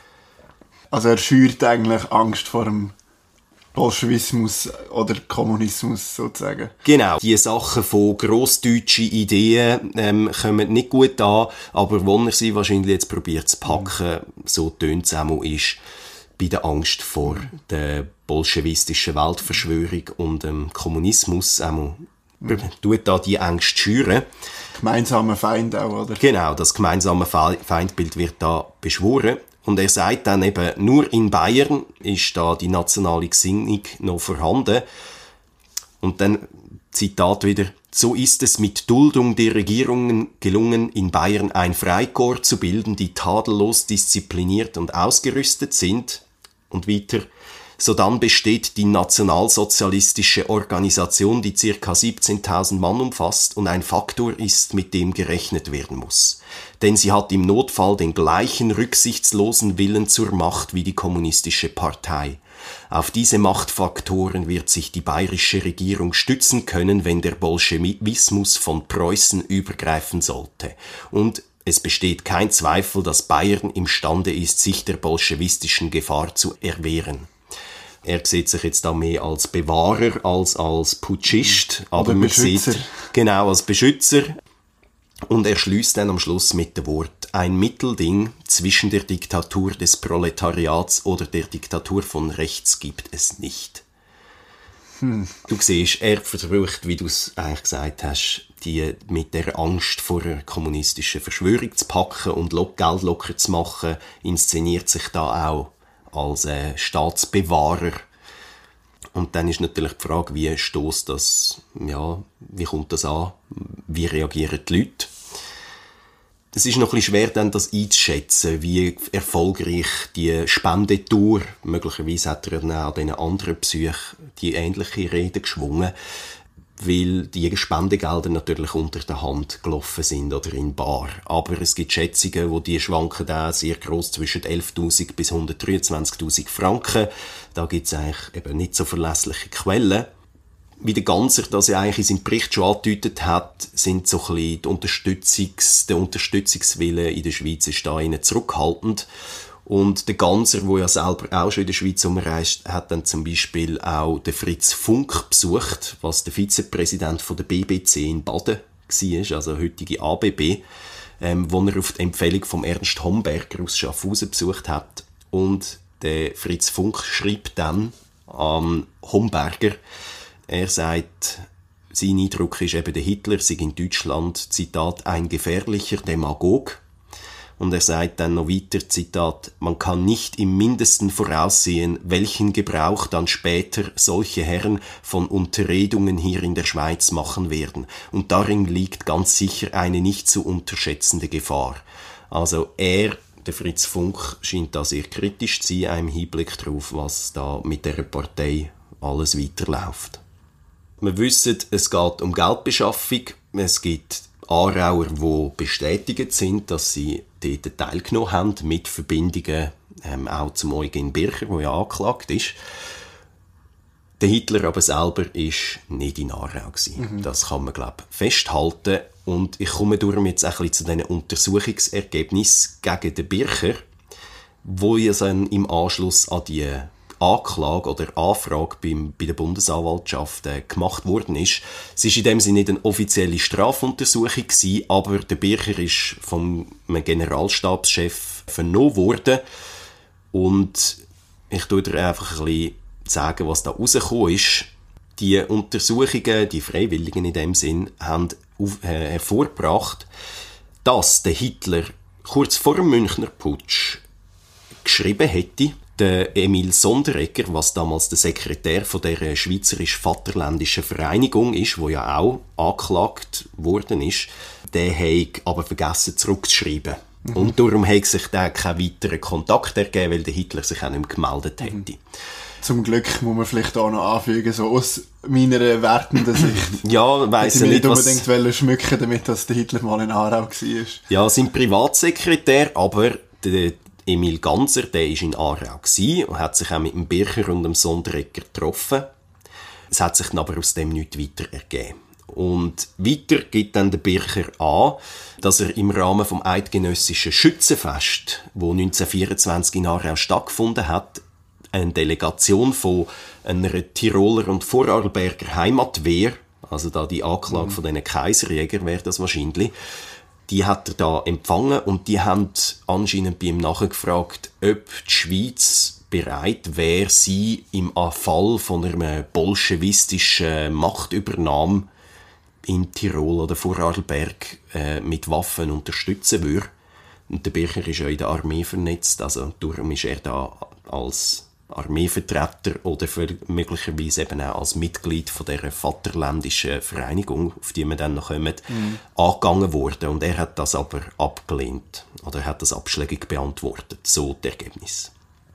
Also er schürt eigentlich Angst vor dem Bolschewismus oder Kommunismus sozusagen. Genau. Die Sachen von grossdeutschen Ideen ähm, kommen nicht gut an, aber wo er sie wahrscheinlich jetzt probiert zu packen, mhm. so tönt es auch ist, bei der Angst vor der bolschewistischen Weltverschwörung und dem Kommunismus einmal tut da die Ängste schüren. Gemeinsamer Feind auch, oder? Genau, das gemeinsame Feindbild wird da beschworen. Und er sagt dann eben, nur in Bayern ist da die nationale Gesinnung noch vorhanden. Und dann, Zitat wieder, so ist es mit Duldung der Regierungen gelungen, in Bayern ein Freikorps zu bilden, die tadellos diszipliniert und ausgerüstet sind. Und weiter, sodann besteht die nationalsozialistische Organisation, die ca. siebzehntausend Mann umfasst und ein Faktor ist, mit dem gerechnet werden muss. Denn sie hat im Notfall den gleichen rücksichtslosen Willen zur Macht wie die kommunistische Partei. Auf diese Machtfaktoren wird sich die bayerische Regierung stützen können, wenn der Bolschewismus von Preußen übergreifen sollte. Und es besteht kein Zweifel, dass Bayern imstande ist, sich der bolschewistischen Gefahr zu erwehren. Er sieht sich jetzt da mehr als Bewahrer als als Putschist, aber man sieht genau als Beschützer. Und er schließt dann am Schluss mit dem Wort: Ein Mittelding zwischen der Diktatur des Proletariats oder der Diktatur von rechts gibt es nicht. Hm. Du siehst, er versucht, wie du es eigentlich gesagt hast, die mit der Angst vor einer kommunistischen Verschwörung zu packen und Geld locker zu machen, inszeniert sich da auch als äh, Staatsbewahrer. Und dann ist natürlich die Frage, wie stößt das, ja, wie kommt das an? Wie reagieren die Leute? Es ist noch ein bisschen schwer, dann das einzuschätzen, wie erfolgreich die Spendetour, möglicherweise hat er dann auch an diesen anderen Psyche die ähnliche Rede geschwungen, weil die Spendegelder natürlich unter der Hand gelaufen sind oder in bar. Aber es gibt Schätzungen, wo die schwanken da sehr gross zwischen elftausend bis hundertdreiundzwanzigtausend Franken. Da gibt es eigentlich eben nicht so verlässliche Quellen. Wie der Ganser das ja eigentlich in seinem Bericht schon angedeutet hat, sind so ein bisschen die Unterstützungs-, der Unterstützungswille in der Schweiz ist da eher zurückhaltend. Und der Ganser, der ja selber auch schon in der Schweiz umreist, hat dann zum Beispiel auch den Fritz Funk besucht, was der Vizepräsident von der B B C in Baden war, also heutige A B B, ähm, wo er auf die Empfehlung von Ernst Homberger aus Schaffhausen besucht hat. Und der Fritz Funk schreibt dann an Homberger, er sagt, sein Eindruck ist eben, der Hitler sei in Deutschland, Zitat, ein gefährlicher Demagog. Und er sagt dann noch weiter, Zitat, man kann nicht im Mindesten voraussehen, welchen Gebrauch dann später solche Herren von Unterredungen hier in der Schweiz machen werden. Und darin liegt ganz sicher eine nicht zu unterschätzende Gefahr. Also er, der Fritz Funk, scheint da sehr kritisch zu sein, im Hinblick darauf, was da mit der Partei alles weiterläuft. Wir wissen, es geht um Geldbeschaffung. Es gibt Aarauer, die bestätigt sind, dass sie dort teilgenommen haben, mit Verbindungen ähm, auch zum Eugen Bircher, der ja angeklagt ist. Der Hitler aber selber war nicht in Aarau. Mhm. Das kann man, glaube ich, festhalten. Und ich komme darum jetzt ein bisschen zu diesen Untersuchungsergebnissen gegen den Bircher, wo ja dann im Anschluss an die Anklage oder Anfrage beim, bei der Bundesanwaltschaft äh, gemacht worden ist. Es war in dem Sinne nicht eine offizielle Strafuntersuchung gewesen, aber der Bircher ist vom Generalstabschef vernommen worden. Und ich tue dir einfach ein bisschen sagen, was da rausgekommen ist. Die Untersuchungen, die Freiwilligen in dem Sinn, haben auf, äh, hervorgebracht, dass der Hitler kurz vor dem Münchner Putsch geschrieben hätte, der Emil Sonderegger, was damals der Sekretär von der schweizerisch-vaterländischen Vereinigung ist, wo ja auch angeklagt worden ist, der hat aber vergessen zurückzuschreiben. Mhm. Und darum hat sich da keinen weiteren Kontakt ergeben, weil der Hitler sich auch nicht mehr gemeldet hätte. Mhm. Zum Glück muss man vielleicht auch noch anfügen, so aus meiner wertenden Sicht. Ja, weiss ich nicht, nicht unbedingt was... schmücken damit, dass der Hitler mal in Aarau war. Ja, sein Privatsekretär, aber der Emil Ganser, der war in Aarau und hat sich auch mit dem Bircher und dem Sonderegger getroffen. Es hat sich dann aber aus dem nichts weiter ergeben. Und weiter gibt dann der Bircher an, dass er im Rahmen vom Eidgenössischen Schützenfest, wo neunzehnhundertvierundzwanzig in Aarau stattgefunden hat, eine Delegation von einer Tiroler und Vorarlberger Heimatwehr, also da die Anklage mhm. von diesen Kaiserjägern wäre das wahrscheinlich, die hat er da empfangen und die haben anscheinend bei ihm nachgefragt, ob die Schweiz bereit wäre, sie im Fall von einer bolschewistischen Machtübernahme in Tirol oder Vorarlberg äh, mit Waffen unterstützen würde. Und der Bircher ist ja in der Armee vernetzt, also darum ist er da als Armeevertreter oder für möglicherweise eben auch als Mitglied von dieser vaterländischen Vereinigung, auf die wir dann noch kommen, mhm. angegangen worden. Und er hat das aber abgelehnt oder hat das abschlägig beantwortet. So das Ergebnis.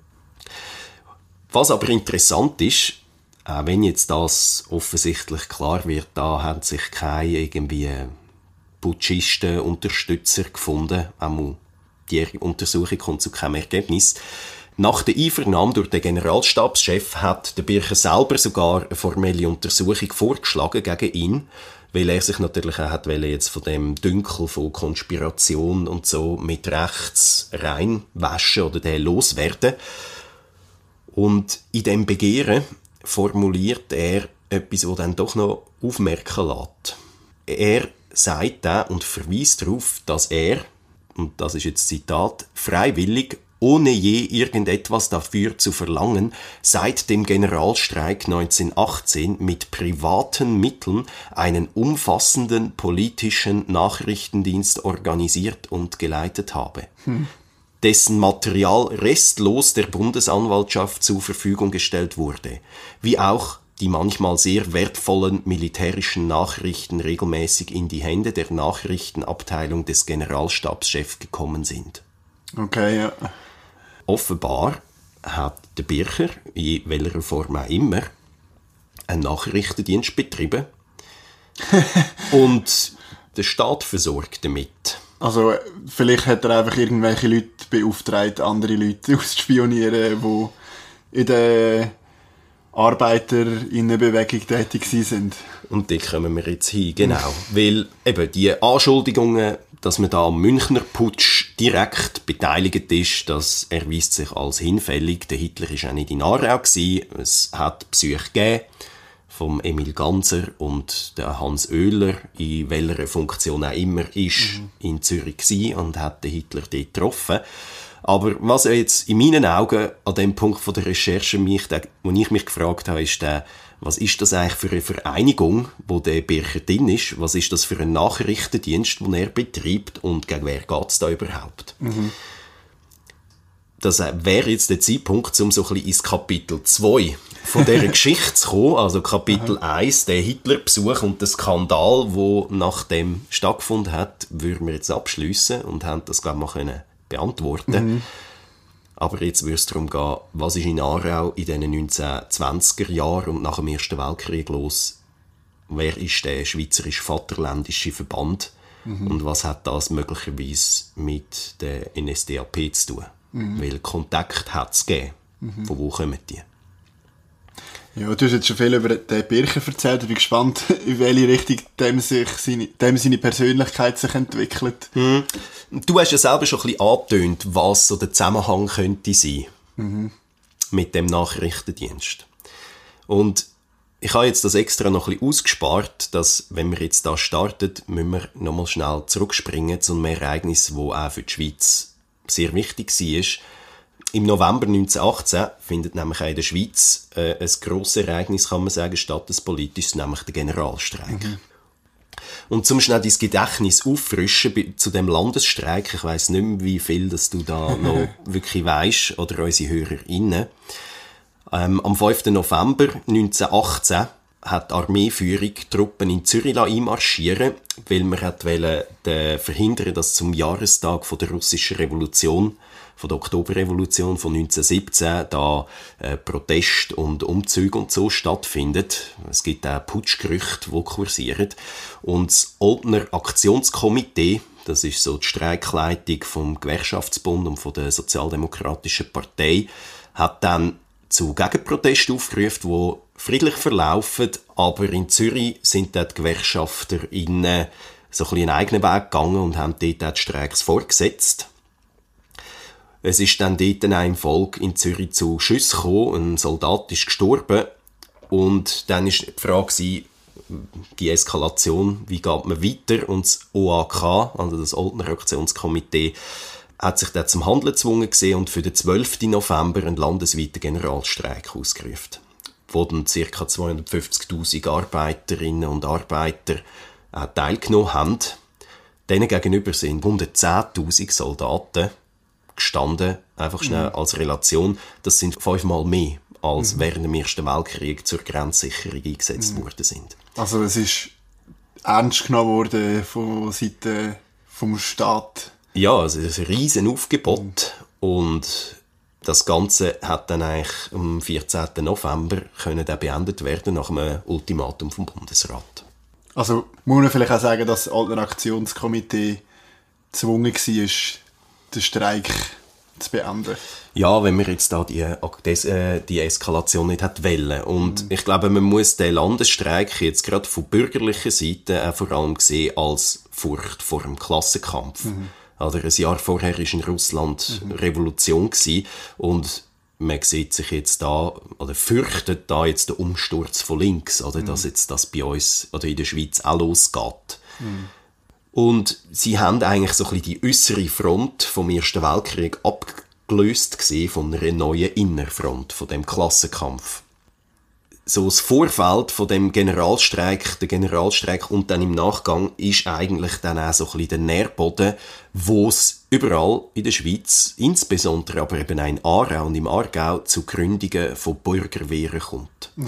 Was aber interessant ist, auch wenn jetzt das offensichtlich klar wird, da haben sich keine irgendwie Putschisten, Unterstützer gefunden. Auch die Untersuchung kommt zu keinem Ergebnis. Nach der Einvernahme durch den Generalstabschef hat der Bircher selber sogar eine formelle Untersuchung vorgeschlagen gegen ihn, weil er sich natürlich auch hat jetzt von dem Dünkel von Konspiration und so mit rechts reinwaschen oder den loswerden. Und in dem Begehren formuliert er etwas, das dann doch noch aufmerken lässt. Er sagt da und verweist darauf, dass er, und das ist jetzt Zitat, freiwillig, ohne je irgendetwas dafür zu verlangen, seit dem Generalstreik neunzehnhundertachtzehn mit privaten Mitteln einen umfassenden politischen Nachrichtendienst organisiert und geleitet habe, hm. dessen Material restlos der Bundesanwaltschaft zur Verfügung gestellt wurde, wie auch die manchmal sehr wertvollen militärischen Nachrichten regelmäßig in die Hände der Nachrichtenabteilung des Generalstabschefs gekommen sind. Okay, ja. Offenbar hat der Bircher, in welcher Form auch immer, einen Nachrichtendienst betrieben und der Staat versorgt damit. Also vielleicht hat er einfach irgendwelche Leute beauftragt, andere Leute auszuspionieren, die in der Arbeiterinnenbewegung tätig sind. Und da kommen wir jetzt hin, genau. Weil eben die Anschuldigungen, dass man da am Münchner Putsch direkt beteiligt ist, das erweist sich als hinfällig. Der Hitler war auch nicht in Aarau. Es hat Besuche gegeben vom Emil Ganser und der Hans Oehler, in welcher Funktion auch immer, ist mhm. in Zürich gewesen und hat den Hitler dort getroffen. Aber was jetzt in meinen Augen an dem Punkt von der Recherche, mich, wo ich mich gefragt habe, ist der, was ist das eigentlich für eine Vereinigung, wo der Bircher drin ist? Was ist das für ein Nachrichtendienst, den er betreibt und gegen wer geht es da überhaupt? Mhm. Das wäre jetzt der Zeitpunkt, um so ein bisschen ins Kapitel zwei von dieser Geschichte zu kommen. Also Kapitel eins, der Hitlerbesuch und der Skandal, der nach dem stattgefunden hat, würden wir jetzt abschliessen und haben das, glaube ich, mal können beantworten. Mhm. Aber jetzt würde es darum gehen, was ist in Aarau in den neunzehnhundertzwanziger Jahren und nach dem Ersten Weltkrieg los? Wer ist der schweizerische Vaterländische Verband? Mhm. Und was hat das möglicherweise mit der N S D A P zu tun? Mhm. Weil Kontakt hat es gegeben. Mhm. Von wo kommen die? Ja, du hast jetzt schon viel über den Bircher erzählt. Ich bin gespannt, in welche Richtung dem, sich seine, dem seine Persönlichkeit sich entwickelt. Mhm. Du hast ja selber schon ein bisschen angetönt, was so der Zusammenhang könnte sein mhm. mit dem Nachrichtendienst. Und ich habe jetzt das extra noch ein bisschen ausgespart, dass, wenn wir jetzt da starten, müssen wir nochmal schnell zurückspringen zu einem Ereignis, das auch für die Schweiz sehr wichtig war. Im November neunzehnhundertachtzehn findet nämlich auch in der Schweiz äh, ein grosses Ereignis, kann man sagen, statt, ein politisches, nämlich der Generalstreik. Mhm. Und zum schnell dein Gedächtnis auffrischen zu dem Landesstreik, ich weiss nicht mehr, wie viel dass du da noch wirklich weisst, oder unsere HörerInnen. Ähm, am fünften November neunzehnhundertachtzehn hat die Armeeführung Truppen in Zürich einmarschieren, weil man wollte verhindern, dass zum Jahrestag von der russischen Revolution, von der Oktoberrevolution von neunzehnhundertsiebzehn, da äh, Protest und Umzüge und so stattfindet. Es gibt auch Putschgerüchte, die kursieren. Und das Oldner Aktionskomitee, das ist so die Streikleitung vom Gewerkschaftsbund und von der Sozialdemokratischen Partei, hat dann zu Gegenprotesten aufgerufen, die friedlich verlaufen, aber in Zürich sind dort die GewerkschafterInnen so ein bisschen einen eigenen Weg gegangen und haben dort auch die Streiks fortgesetzt. Es ist dann dort auch im Volk in Zürich zu Schüssen gekommen, ein Soldat ist gestorben und dann war die Frage, die Eskalation, wie geht man weiter, und das O A K, also das Oldner Aktionskomitee, hat sich dann zum Handeln gezwungen gesehen und für den zwölften November einen landesweiten Generalstreik ausgerufen, wo dann ca. zweihundertfünfzigtausend Arbeiterinnen und Arbeiter äh, teilgenommen haben. Denen gegenüber sind hundertzehntausend Soldaten gestanden, einfach schnell mhm. als Relation. Das sind fünfmal mehr, als mhm. während dem Ersten Weltkrieg zur Grenzsicherung eingesetzt mhm. worden sind. Also es ist ernst genommen worden von Seiten vom Staat. Ja, also es ist ein riesen Aufgebot mhm. und das Ganze hat dann eigentlich am vierzehnten November können dann beendet werden nach einem Ultimatum vom Bundesrat. Also muss man vielleicht auch sagen, dass das Oldner Aktionskomitee gezwungen war, den Streik zu beenden? Ja, wenn man jetzt da die, die Eskalation nicht hat wollen. Und mhm. ich glaube, man muss den Landesstreik jetzt gerade von bürgerlicher Seite auch vor allem sehen als Furcht vor dem Klassenkampf. Mhm. Also ein Jahr vorher war in Russland mhm. Revolution gewesen, und man sieht sich jetzt da, oder fürchtet da jetzt den Umsturz von links, oder mhm. dass jetzt das bei uns oder in der Schweiz auch losgeht. Mhm. Und sie haben eigentlich so ein bisschen die äußere Front vom Ersten Weltkrieg abgelöst gesehen von einer neuen Innerfront, von dem Klassenkampf. So das Vorfeld von dem Generalstreik, der Generalstreik und dann im Nachgang ist eigentlich dann auch so ein bisschen der Nährboden, wo es überall in der Schweiz, insbesondere aber eben auch in Aarau und im Aargau, zu Gründungen von Bürgerwehren kommt. Mhm.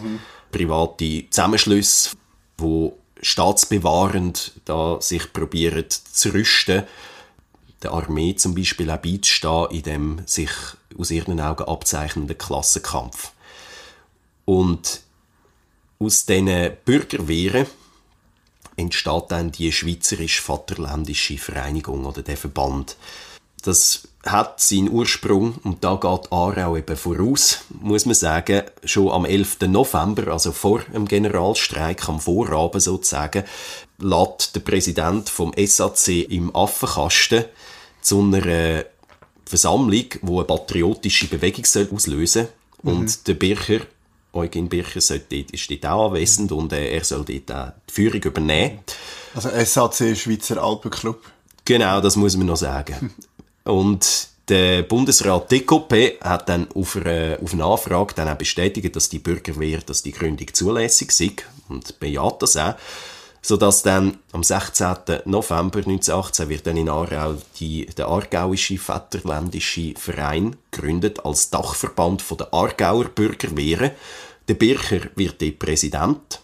private Zusammenschlüsse, die staatsbewahrend da sich probieren zu rüsten, der Armee zum Beispiel auch beizustehen in dem sich aus ihren Augen abzeichnenden Klassenkampf. Und aus diesen Bürgerwehren entsteht dann die schweizerisch-vaterländische Vereinigung oder der Verband. Das hat seinen Ursprung, und da geht Aarau eben voraus, muss man sagen, schon am elften November, also vor dem Generalstreik, am Vorabend sozusagen, lässt der Präsident vom S A C im Affenkasten zu einer Versammlung, die eine patriotische Bewegung auslösen soll. Mhm. Und der Bircher, Eugen Bircher, dort, ist dort auch anwesend, und äh, er soll dort auch die Führung übernehmen. Also S A C, Schweizer Alpenclub. Genau, das muss man noch sagen. Und der Bundesrat D K P hat dann auf eine, auf eine Anfrage dann auch bestätigt, dass die Bürgerwehr, dass die Gründung zulässig sei, und bejaht das auch, sodass dann am sechzehnten November neunzehnhundertachtzehn wird dann in Aarau die, der Aargauische Vaterländische Verein gegründet als Dachverband von der Aargauer Bürgerwehren. Der Bircher wird dort Präsident.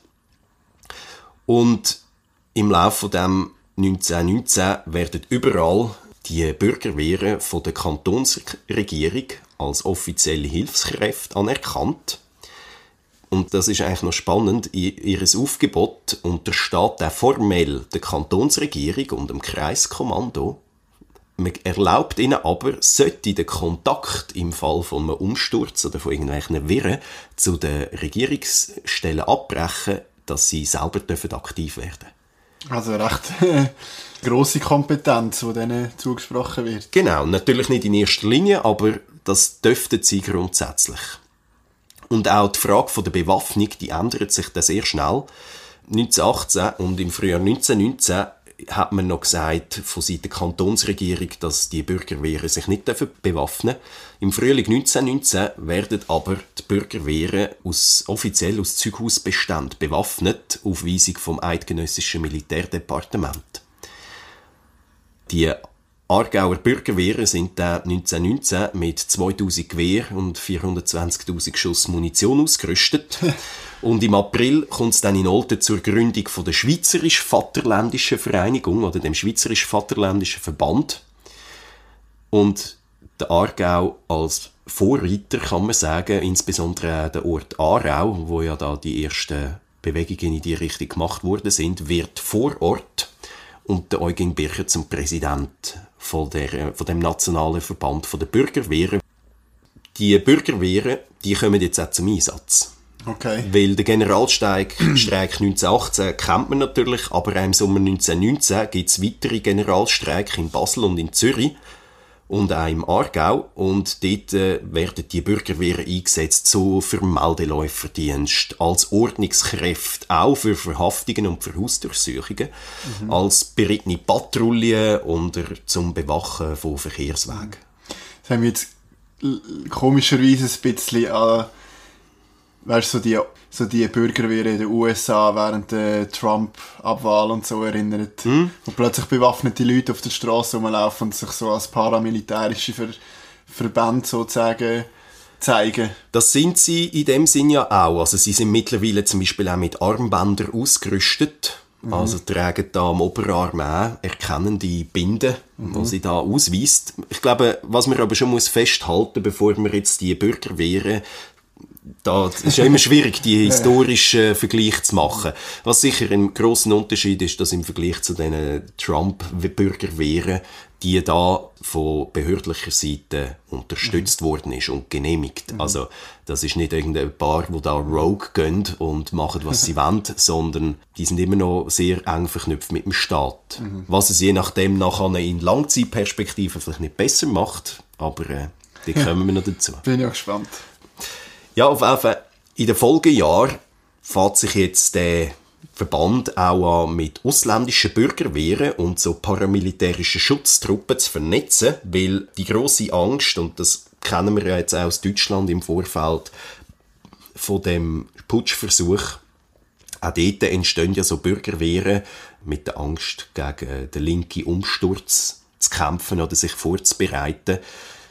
Und im Laufe von dem neunzehnhundertneunzehn werden überall die Bürgerwehren von der Kantonsregierung als offizielle Hilfskräfte anerkannt. Und das ist eigentlich noch spannend. Ihr Aufgebot untersteht auch formell der Kantonsregierung und dem Kreiskommando. Man erlaubt ihnen aber, sollte der Kontakt im Fall von einem Umsturz oder von irgendwelchen Wirren zu den Regierungsstellen abbrechen, dass sie selber aktiv werden dürfen. Also recht grosse Kompetenz, die denen zugesprochen wird. Genau, natürlich nicht in erster Linie, aber das dürften sie grundsätzlich. Und auch die Frage der Bewaffnung, die ändert sich dann sehr schnell. neunzehnhundertachtzehn und im Frühjahr neunzehnhundertneunzehn hat man noch gesagt, von Seiten der Kantonsregierung, dass die Bürgerwehren sich nicht bewaffnen dürfen. Im Frühling neunzehnhundertneunzehn werden aber die Bürgerwehren aus, offiziell aus Zeughausbeständen bewaffnet, auf Weisung vom Eidgenössischen Militärdepartement. Die Aargauer Bürgerwehren sind dann neunzehnhundertneunzehn mit zweitausend Gewehr und vierhundertzwanzigtausend Schuss Munition ausgerüstet. Und im April kommt es dann in Olten zur Gründung von der Schweizerisch-Vaterländischen Vereinigung oder dem Schweizerisch-Vaterländischen Verband. Und der Aargau als Vorreiter, kann man sagen, insbesondere der Ort Aarau, wo ja da die ersten Bewegungen in die Richtung gemacht worden sind, wird vor Ort und der Eugen Bircher zum Präsident von, der, von dem nationalen Verband von der Bürgerwehren. Die Bürgerwehren, die kommen jetzt auch zum Einsatz. Okay. Weil der Generalstreik Streik neunzehnhundertachtzehn kennt man natürlich, aber auch im Sommer neunzehnhundertneunzehn gibt es weitere Generalstreiks in Basel und in Zürich und auch im Aargau. Und dort äh, werden die Bürgerwehren eingesetzt, so für Meldeläuferdienst, als Ordnungskräfte, auch für Verhaftungen und für Hausdurchsuchungen, mhm. als berittene Patrouille oder zum Bewachen von Verkehrswegen. Das haben wir jetzt komischerweise ein bisschen an, weißt, so die, so die Bürgerwehren in den U S A während der Trump-Abwahl und so erinnert, mhm. wo plötzlich bewaffnete Leute auf der Straße rumlaufen und sich so als paramilitärische Ver- Verbände sozusagen zeigen. Das sind sie in dem Sinn ja auch. Also sie sind mittlerweile zum Beispiel auch mit Armbändern ausgerüstet. Mhm. Also tragen da am Oberarm auch erkennende Binden, mhm. die sie da ausweist. Ich glaube, was man aber schon muss festhalten, bevor wir jetzt die Bürgerwehren, da es ist ja immer schwierig, die historischen Vergleich zu machen. Was sicher ein grosser Unterschied ist, dass im Vergleich zu den Trump-Bürgerwehren, die da von behördlicher Seite unterstützt mhm. worden ist und genehmigt. Mhm. Also das ist nicht irgendein Paar, die da Rogue gehen und machen, was sie wollen, sondern die sind immer noch sehr eng verknüpft mit dem Staat. Mhm. Was es je nachdem nachher in Langzeitperspektive vielleicht nicht besser macht, aber äh, da kommen wir noch dazu. Bin ich auch gespannt. Ja, auf jeden Fall. In den Folgejahren fährt sich jetzt der Verband auch an, mit ausländischen Bürgerwehren und so paramilitärischen Schutztruppen zu vernetzen, weil die grosse Angst, und das kennen wir ja jetzt auch aus Deutschland im Vorfeld von dem Putschversuch, auch dort entstehen ja so Bürgerwehren mit der Angst, gegen den linken Umsturz zu kämpfen oder sich vorzubereiten.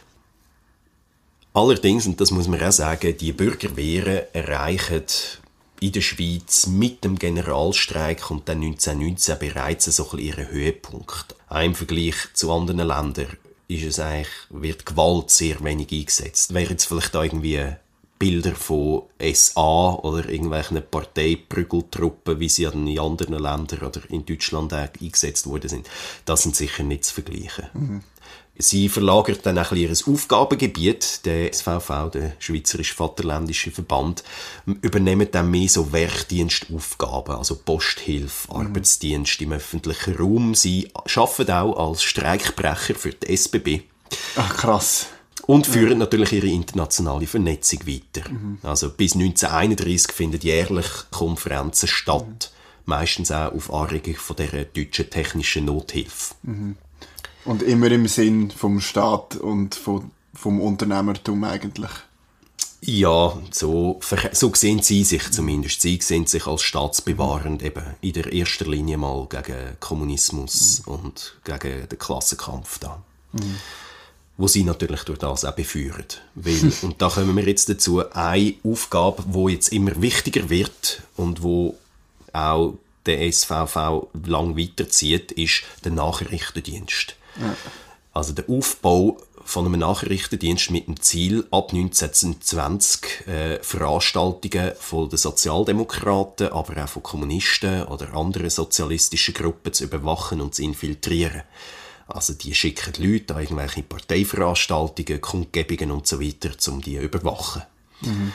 Allerdings, und das muss man auch sagen, die Bürgerwehren erreichen in der Schweiz mit dem Generalstreik kommt dann neunzehnhundertneunzehn bereits so ein bisschen ihren Höhepunkt. Auch im Vergleich zu anderen Ländern ist es eigentlich, wird Gewalt sehr wenig eingesetzt. Wäre jetzt vielleicht da irgendwie Bilder von S A oder irgendwelchen Parteiprügeltruppen, wie sie in anderen Ländern oder in Deutschland auch eingesetzt worden sind, das sind sicher nicht zu vergleichen. Mhm. Sie verlagert dann auch ein bisschen ihr Aufgabengebiet, der S V V, der Schweizerisch-Vaterländische Verband, übernehmen dann mehr so Werkdienstaufgaben, also Posthilfe, mhm. Arbeitsdienst im öffentlichen Raum. Sie arbeiten auch als Streikbrecher für die S B B. Ach, krass. Und führen ja. natürlich ihre internationale Vernetzung weiter. Mhm. Also bis neunzehnhunderteinunddreissig finden jährlich Konferenzen statt, mhm. meistens auch auf Anregung von der deutschen technischen Nothilfe. Mhm. Und immer im Sinn vom Staat und vom, vom Unternehmertum eigentlich. Ja, so, so sehen sie sich zumindest. Sie sehen sich als staatsbewahrend eben in der ersten Linie mal gegen Kommunismus mhm. und gegen den Klassenkampf da. Mhm. Wo sie natürlich durch das auch befeuern. Weil, und da kommen wir jetzt dazu, eine Aufgabe, die jetzt immer wichtiger wird und wo auch der S V V lang weiterzieht, ist der Nachrichtendienst. Ja. Also der Aufbau von einem Nachrichtendienst mit dem Ziel, ab neunzehnhundertzwanzig äh, Veranstaltungen von den Sozialdemokraten, aber auch von Kommunisten oder anderen sozialistischen Gruppen zu überwachen und zu infiltrieren. Also die schicken Leute an irgendwelche Parteiveranstaltungen, Kundgebungen und so weiter, um die zu überwachen. Mhm.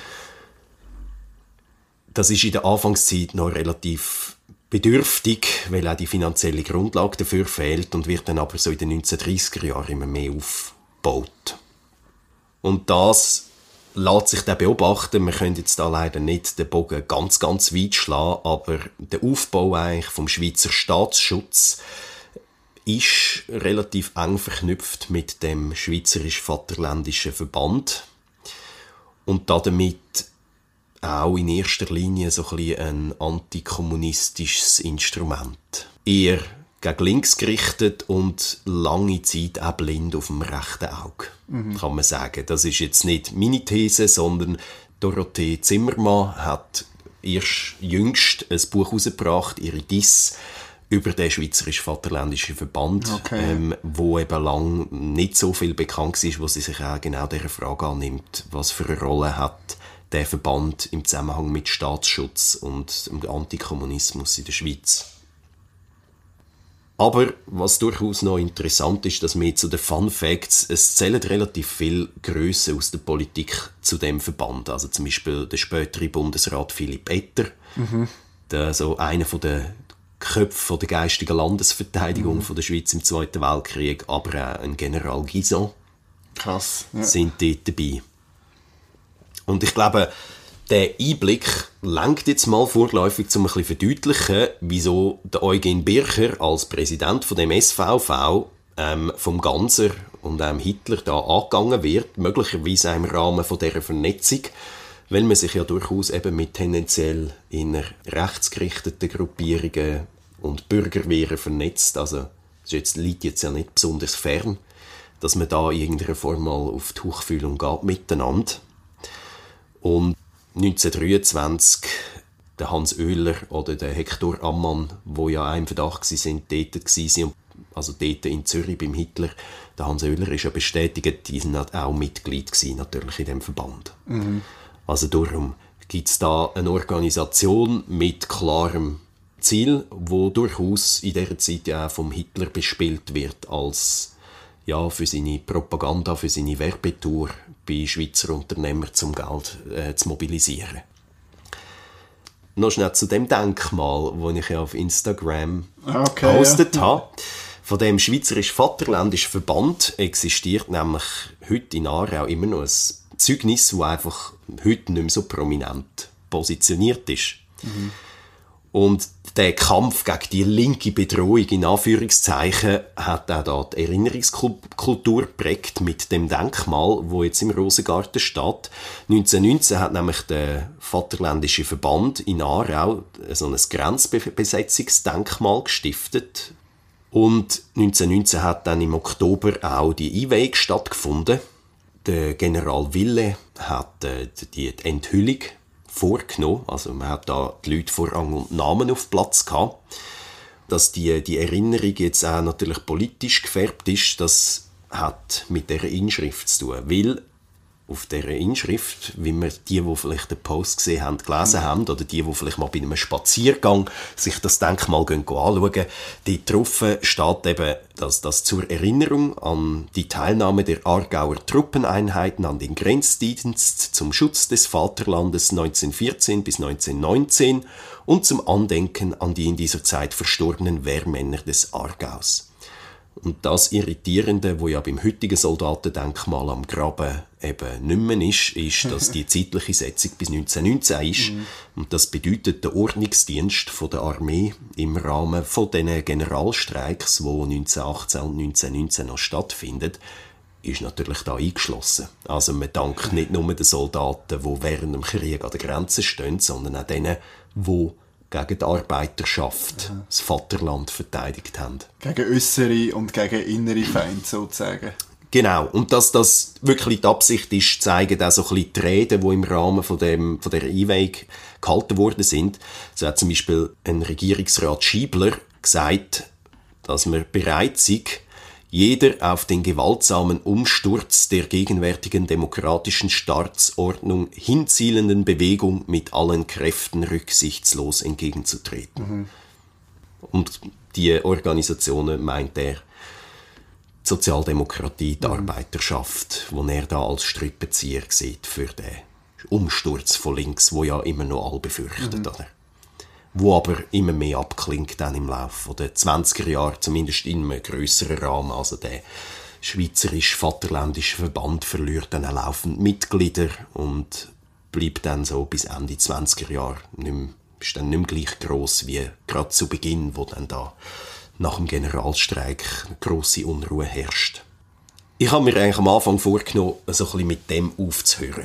Das ist in der Anfangszeit noch relativ bedürftig, weil auch die finanzielle Grundlage dafür fehlt und wird dann aber so in den neunzehnhundertdreissiger Jahren immer mehr aufgebaut. Und das lässt sich dann beobachten. Wir können jetzt da leider nicht den Bogen ganz, ganz weit schlagen, aber der Aufbau eigentlich vom Schweizer Staatsschutz ist relativ eng verknüpft mit dem Schweizerisch-Vaterländischen Verband und damit auch in erster Linie so ein bisschen ein antikommunistisches Instrument. Eher gegen links gerichtet und lange Zeit auch blind auf dem rechten Auge, mhm. kann man sagen. Das ist jetzt nicht meine These, sondern Dorothee Zimmermann hat erst jüngst ein Buch herausgebracht, ihre Diss, über den Schweizerisch-Vaterländischen Verband, okay. ähm, wo eben lang nicht so viel bekannt ist, wo sie sich auch genau dieser Frage annimmt, was für eine Rolle hat der Verband im Zusammenhang mit Staatsschutz und dem Antikommunismus in der Schweiz. Aber was durchaus noch interessant ist, dass wir zu den Fun Facts, es zählen relativ viele Grössen aus der Politik zu dem Verband. Also zum Beispiel der spätere Bundesrat Philipp Etter, mhm. der, so einer von der Köpfe der geistigen Landesverteidigung mhm. von der Schweiz im Zweiten Weltkrieg, aber auch ein General Guisan. Krass. Ja. Sind dort dabei. Und ich glaube, der Einblick lenkt jetzt mal vorläufig, um ein bisschen verdeutlichen, wieso der Eugen Bircher als Präsident von dem S V V ähm, vom Ganser und ähm, Hitler da angegangen wird, möglicherweise auch im Rahmen von dieser Vernetzung, weil man sich ja durchaus eben mit tendenziell in rechtsgerichteten Gruppierungen und Bürgerwehren vernetzt. Also das jetzt, liegt jetzt ja nicht besonders fern, dass man da in irgendeiner Form mal auf die Tuchfühlung geht miteinander. Und neunzehnhundertdreiundzwanzig der Hans Oehler oder der Hector Ammann, wo ja auch im Verdacht waren, dort waren, also dort in Zürich beim Hitler, der Hans Oehler ist ja bestätigt, die sind auch Mitglied gewesen, natürlich in dem Verband. Mhm. Also darum gibt es da eine Organisation mit klarem Ziel, wo durchaus in dieser Zeit ja auch vom Hitler bespielt wird als ja, für seine Propaganda, für seine Werbetour bei Schweizer Unternehmern zum Geld äh, zu mobilisieren. Noch schnell zu dem Denkmal, das ich ja auf Instagram okay, gepostet ja. habe. Von dem Schweizerisch-Vaterländischen Verband existiert nämlich heute in Aarau immer noch ein Zeugnis, das einfach heute nicht mehr so prominent positioniert ist. Mhm. Und der Kampf gegen die linke Bedrohung, in Anführungszeichen, hat auch da die Erinnerungskultur geprägt mit dem Denkmal, wo jetzt im Rosengarten steht. neunzehnhundertneunzehn hat nämlich der Vaterländische Verband in Aarau so ein Grenzbesetzungsdenkmal gestiftet. Und neunzehnhundertneunzehn hat dann im Oktober auch die Einweihung stattgefunden. Der General Wille hat äh, die Enthüllung vorgenommen. Also man hat da die Leute vor Rang und Namen auf Platz gehabt. Dass die, die Erinnerung jetzt auch natürlich politisch gefärbt ist, das hat mit dieser Inschrift zu tun. Weil auf dieser Inschrift, wie wir die, die vielleicht den Post gesehen haben, gelesen haben, oder die, die vielleicht mal bei einem Spaziergang sich das Denkmal gehen, gehen anschauen, dort drauf steht eben, dass das zur Erinnerung an die Teilnahme der Aargauer Truppeneinheiten an den Grenzdienst zum Schutz des Vaterlandes neunzehnhundertvierzehn bis neunzehnhundertneunzehn und zum Andenken an die in dieser Zeit verstorbenen Wehrmänner des Aargaus. Und das Irritierende, wo ja beim heutigen Soldatendenkmal am Graben eben nicht mehr ist, ist, dass die zeitliche Setzung bis neunzehnhundertneunzehn ist. Mhm. Und das bedeutet, der Ordnungsdienst von der Armee im Rahmen von diesen Generalstreiks, die neunzehnhundertachtzehn und neunzehnhundertneunzehn noch stattfinden, ist natürlich da eingeschlossen. Also man dankt nicht nur den Soldaten, die während dem Krieg an der Grenze stehen, sondern auch denen, die gegen die Arbeiterschaft, ja, das Vaterland verteidigt haben. Gegen äußere und gegen innere Feinde sozusagen. Genau. Und dass das wirklich die Absicht ist, zeigen auch so ein bisschen die Reden, die im Rahmen von, dem, von dieser Einweihung gehalten worden sind. So hat zum Beispiel ein Regierungsrat Schiebler gesagt, dass man bereit sei, jeder auf den gewaltsamen Umsturz der gegenwärtigen demokratischen Staatsordnung hinzielenden Bewegung mit allen Kräften rücksichtslos entgegenzutreten. Mhm. Und die Organisationen meint er die Sozialdemokratie, die mhm. Arbeiterschaft, wo er da als Strippenzieher sieht für den Umsturz von links, wo ja immer noch alle befürchten, mhm. oder? Wo aber immer mehr abklingt dann im Laufe der zwanziger Jahre, zumindest in einem grösseren Rahmen. Also der schweizerisch-vaterländische Verband verliert dann auch laufend Mitglieder und bleibt dann so bis Ende zwanziger Jahre nicht mehr, ist dann nicht mehr gleich gross wie gerade zu Beginn, wo dann da nach dem Generalstreik eine grosse Unruhe herrscht. Ich habe mir eigentlich am Anfang vorgenommen, so ein bisschen mit dem aufzuhören.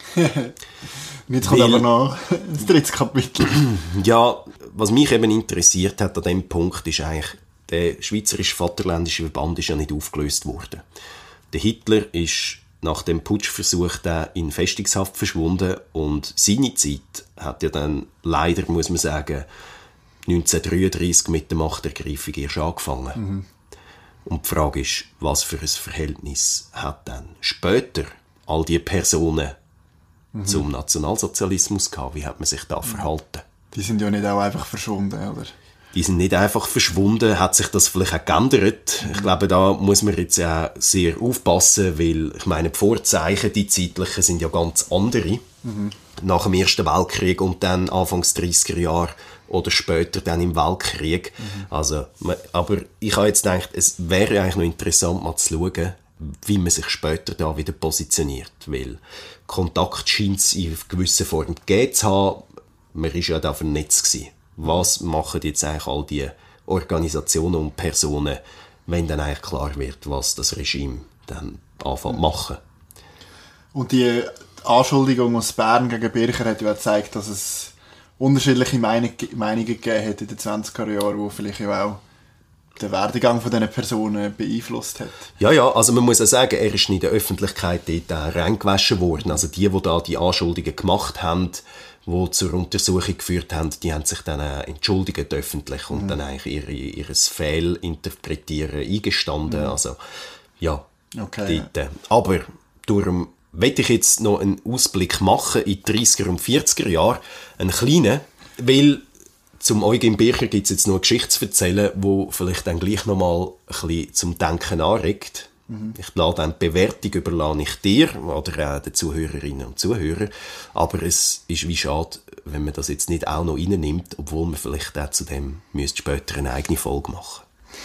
Jetzt kommt aber noch das dritte Kapitel. Ja, was mich eben interessiert hat an diesem Punkt, ist eigentlich, der schweizerisch-vaterländische Verband ist ja nicht aufgelöst worden. Der Hitler ist nach dem Putschversuch in Festungshaft verschwunden und seine Zeit hat ja dann leider, muss man sagen, neunzehnhundertdreiunddreissig mit der Machtergreifung erst angefangen. Mhm. Und die Frage ist, was für ein Verhältnis hat dann später all die Personen mhm. zum Nationalsozialismus gehabt? Wie hat man sich da verhalten? Die sind ja nicht auch einfach verschwunden, oder? Die sind nicht einfach verschwunden. Hat sich das vielleicht auch geändert? Mhm. Ich glaube, da muss man jetzt auch sehr aufpassen, weil, ich meine, die Vorzeichen, die zeitlichen, sind ja ganz andere. Mhm. Nach dem Ersten Weltkrieg und dann Anfangs dreissiger Jahre oder später dann im Weltkrieg. Mhm. Also, aber ich habe jetzt gedacht, es wäre eigentlich noch interessant, mal zu schauen, wie man sich später da wieder positioniert. Weil Kontakt scheint es in gewisser Form gegeben zu haben. Man war ja da vernetzt gewesen. Was machen jetzt eigentlich all die Organisationen und Personen, wenn dann eigentlich klar wird, was das Regime dann anfängt zu machen? Und die Anschuldigung aus Bern gegen Bircher hat ja gezeigt, dass es unterschiedliche Meinungen gegeben hat in den zwanziger Jahren, die vielleicht auch den Werdegang von diesen Personen beeinflusst hat. Ja, ja, also man muss ja sagen, er ist in der Öffentlichkeit dort reingewaschen worden. Also die, die da die Anschuldigungen gemacht haben, die zur Untersuchung geführt haben, die haben sich dann entschuldigt öffentlich und mhm. dann eigentlich ihre, ihres Fehlinterpretieren eingestanden. Mhm. Also, ja, okay. dort. Aber darum möchte ich jetzt noch einen Ausblick machen in die dreissiger und vierziger Jahre, einen kleinen, weil zum Eugen Bircher gibt es jetzt noch eine Geschichte zu erzählen, die vielleicht dann gleich noch mal ein bisschen zum Denken anregt. Mhm. Ich lasse dann die Bewertung überlasse ich dir oder auch den Zuhörerinnen und Zuhörern. Aber es ist wie schade, wenn man das jetzt nicht auch noch reinnimmt, obwohl man vielleicht auch zu dem müsste später eine eigene Folge machen.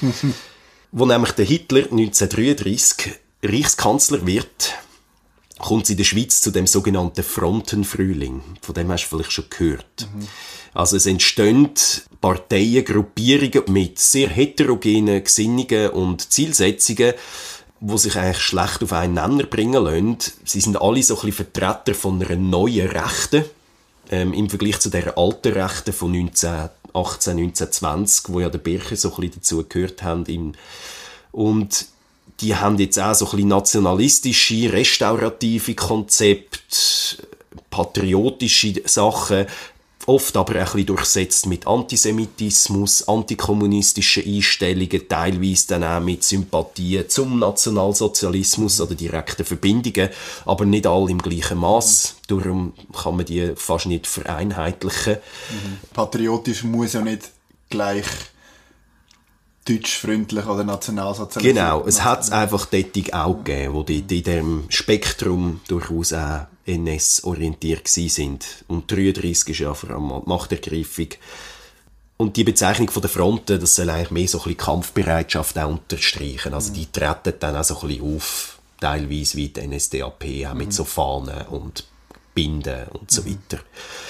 Wo nämlich der Hitler neunzehnhundertdreiunddreissig Reichskanzler wird, kommt es in der Schweiz zu dem sogenannten Frontenfrühling. Von dem hast du vielleicht schon gehört. Mhm. Also es entstehen Parteien, Gruppierungen mit sehr heterogenen Gesinnungen und Zielsetzungen, die sich eigentlich schlecht auf einen Nenner bringen lassen. Sie sind alle so ein bisschen Vertreter von einer neuen Rechten, ähm, im Vergleich zu der alten Rechten von neunzehnhundertachtzehn, neunzehnhundertzwanzig, wo ja der Bircher so ein bisschen dazu gehört haben. Und die haben jetzt auch so ein bisschen nationalistische, restaurative Konzepte. patriotische Sachen, oft aber ein bisschen durchsetzt mit Antisemitismus, antikommunistischen Einstellungen, teilweise dann auch mit Sympathien zum Nationalsozialismus oder direkten Verbindungen, aber nicht alle im gleichen Maß. Darum kann man die fast nicht vereinheitlichen. Mhm. Patriotisch muss ja nicht gleich deutschfreundlich oder nationalsozialistisch. Genau, es hat es einfach dort auch gegeben, die in diesem Spektrum durchaus auch N S-orientiert sind. Und dreiunddreissig ist ja vor allem die Machtergreifung. Und die Bezeichnung der Fronten, das soll eigentlich mehr so ein bisschen Kampfbereitschaft auch unterstreichen. Also die treten dann auch so ein bisschen auf, teilweise wie die N S D A P, auch mit so Fahnen und Binden und so weiter.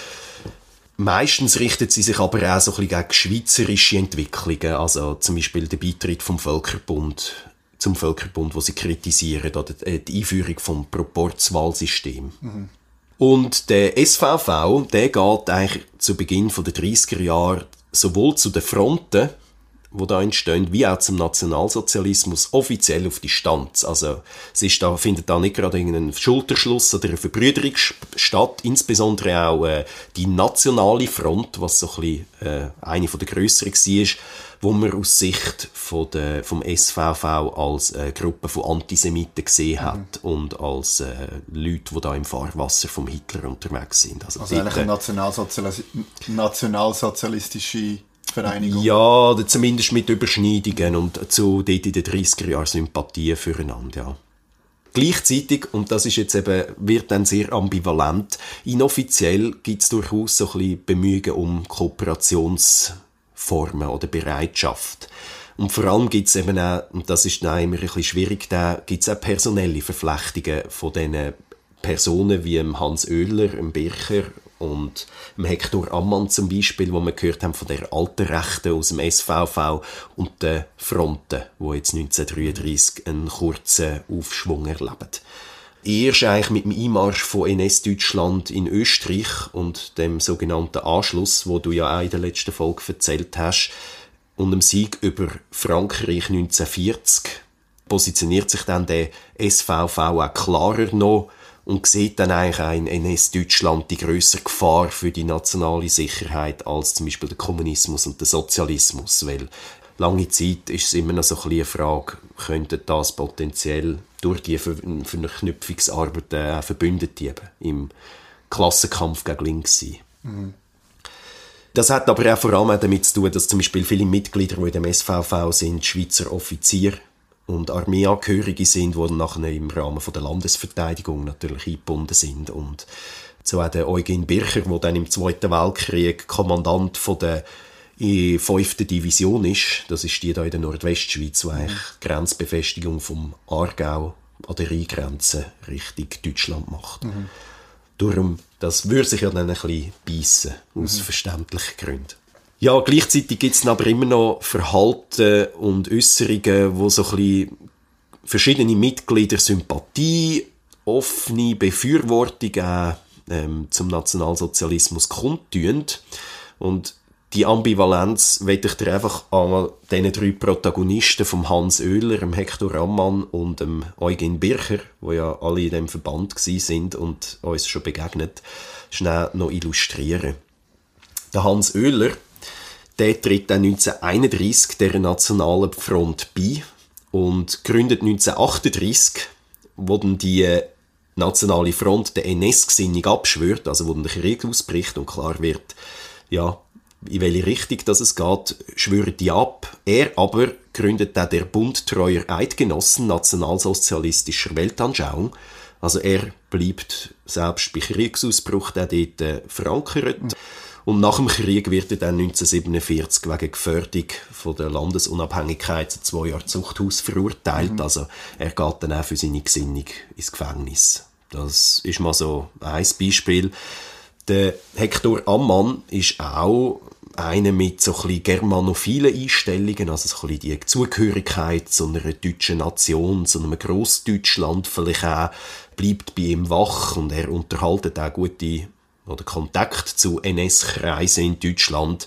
Meistens richtet sie sich aber auch so ein bisschen gegen schweizerische Entwicklungen, also zum Beispiel der Beitritt vom Völkerbund, zum Völkerbund, wo sie kritisieren, oder die Einführung vom Proporzwahlsystem. Mhm. Und der S V V, der geht eigentlich zu Beginn der dreissiger Jahre sowohl zu den Fronten, die da entstehen, wie auch zum Nationalsozialismus offiziell auf Distanz. Also es ist da, findet da nicht gerade irgendein Schulterschluss oder eine Verbrüderung statt, insbesondere auch äh, die nationale Front, was so ein bisschen, äh, eine der grösseren war, wo man aus Sicht von der, vom S V V als äh, Gruppe von Antisemiten gesehen hat mhm. und als äh, Leute, die da im Fahrwasser vom Hitler unterwegs sind. Also, also eigentlich eine Nationalsozialis- nationalsozialistische Vereinigung. Ja, zumindest mit Überschneidungen und zu dort in den dreissiger Jahren Sympathien füreinander, ja. Gleichzeitig, und das ist jetzt eben, wird dann sehr ambivalent, inoffiziell gibt es durchaus so ein bisschen Bemühungen um Kooperationsformen oder Bereitschaft. Und vor allem gibt es eben auch, und das ist dann immer ein bisschen schwierig, da gibt es auch personelle Verflechtungen von diesen Personen wie Hans Oehler, Bircher und Hector Ammann zum Beispiel, wo wir gehört haben von der alten Rechten aus dem S V V und den Fronten, die jetzt neunzehnhundertdreiunddreissig einen kurzen Aufschwung erleben. Erst eigentlich mit dem Einmarsch von N S-Deutschland in Österreich und dem sogenannten Anschluss, wo du ja auch in der letzten Folge erzählt hast, und dem Sieg über Frankreich neunzehnhundertvierzig, positioniert sich dann der S V V auch klarer noch und sieht dann eigentlich auch in N S-Deutschland die grössere Gefahr für die nationale Sicherheit als zum Beispiel der Kommunismus und der Sozialismus, weil lange Zeit ist es immer noch so ein bisschen eine Frage, könnte das potenziell durch die Verknüpfungsarbeit auch Verbündete eben im Klassenkampf gegen links sein. Mhm. Das hat aber auch vor allem damit zu tun, dass zum Beispiel viele Mitglieder, die in dem S V V sind, Schweizer Offiziere und Armeeangehörige sind, die nachher im Rahmen der Landesverteidigung natürlich eingebunden sind. Und so auch der Eugen Bircher, der dann im Zweiten Weltkrieg Kommandant von der fünften Division ist. Das ist die da in der Nordwestschweiz, die mhm. eigentlich Grenzbefestigung vom Aargau an der Rheingrenze Richtung Deutschland macht. Mhm. Darum, das würde sich ja dann ein bisschen beißen, aus mhm. verständlichen Gründen. Ja, gleichzeitig gibt es aber immer noch Verhalten und Äußerungen, wo so ein bisschen verschiedene Mitglieder Sympathie, offene Befürwortung auch, ähm, zum Nationalsozialismus kundtun. Und die Ambivalenz möchte ich dir einfach an diesen drei Protagonisten, vom Hans Oehler, dem Hector Ammann und dem Eugen Bircher, die ja alle in diesem Verband waren und uns schon begegnet, schnell noch illustrieren. Der Hans Oehler, der tritt dann neunzehnhunderteinunddreissig der Nationalen Front bei und gründet neunzehnhundertachtunddreissig, wo dann die Nationale Front der N S-Gesinnung abschwört, also wo dann der Krieg ausbricht und klar wird, ja, in welche Richtung das es geht, schwören die ab. Er aber gründet dann der Bund treuer Eidgenossen nationalsozialistischer Weltanschauung. Also er bleibt selbst bei Kriegsausbruch dann dort äh, verankert. Mhm. Und nach dem Krieg wird er dann neunzehnhundertsiebenundvierzig wegen Gefährdung von der Landesunabhängigkeit zu zwei Jahren Zuchthaus verurteilt. Mhm. Also er geht dann auch für seine Gesinnung ins Gefängnis. Das ist mal so ein Beispiel. Der Hector Ammann ist auch einer mit so ein bisschen germanophilen Einstellungen, also so ein bisschen die Zugehörigkeit zu einer deutschen Nation, zu einem Grossdeutschland vielleicht auch, bleibt bei ihm wach und er unterhaltet auch gute oder Kontakt zu N S-Kreisen in Deutschland.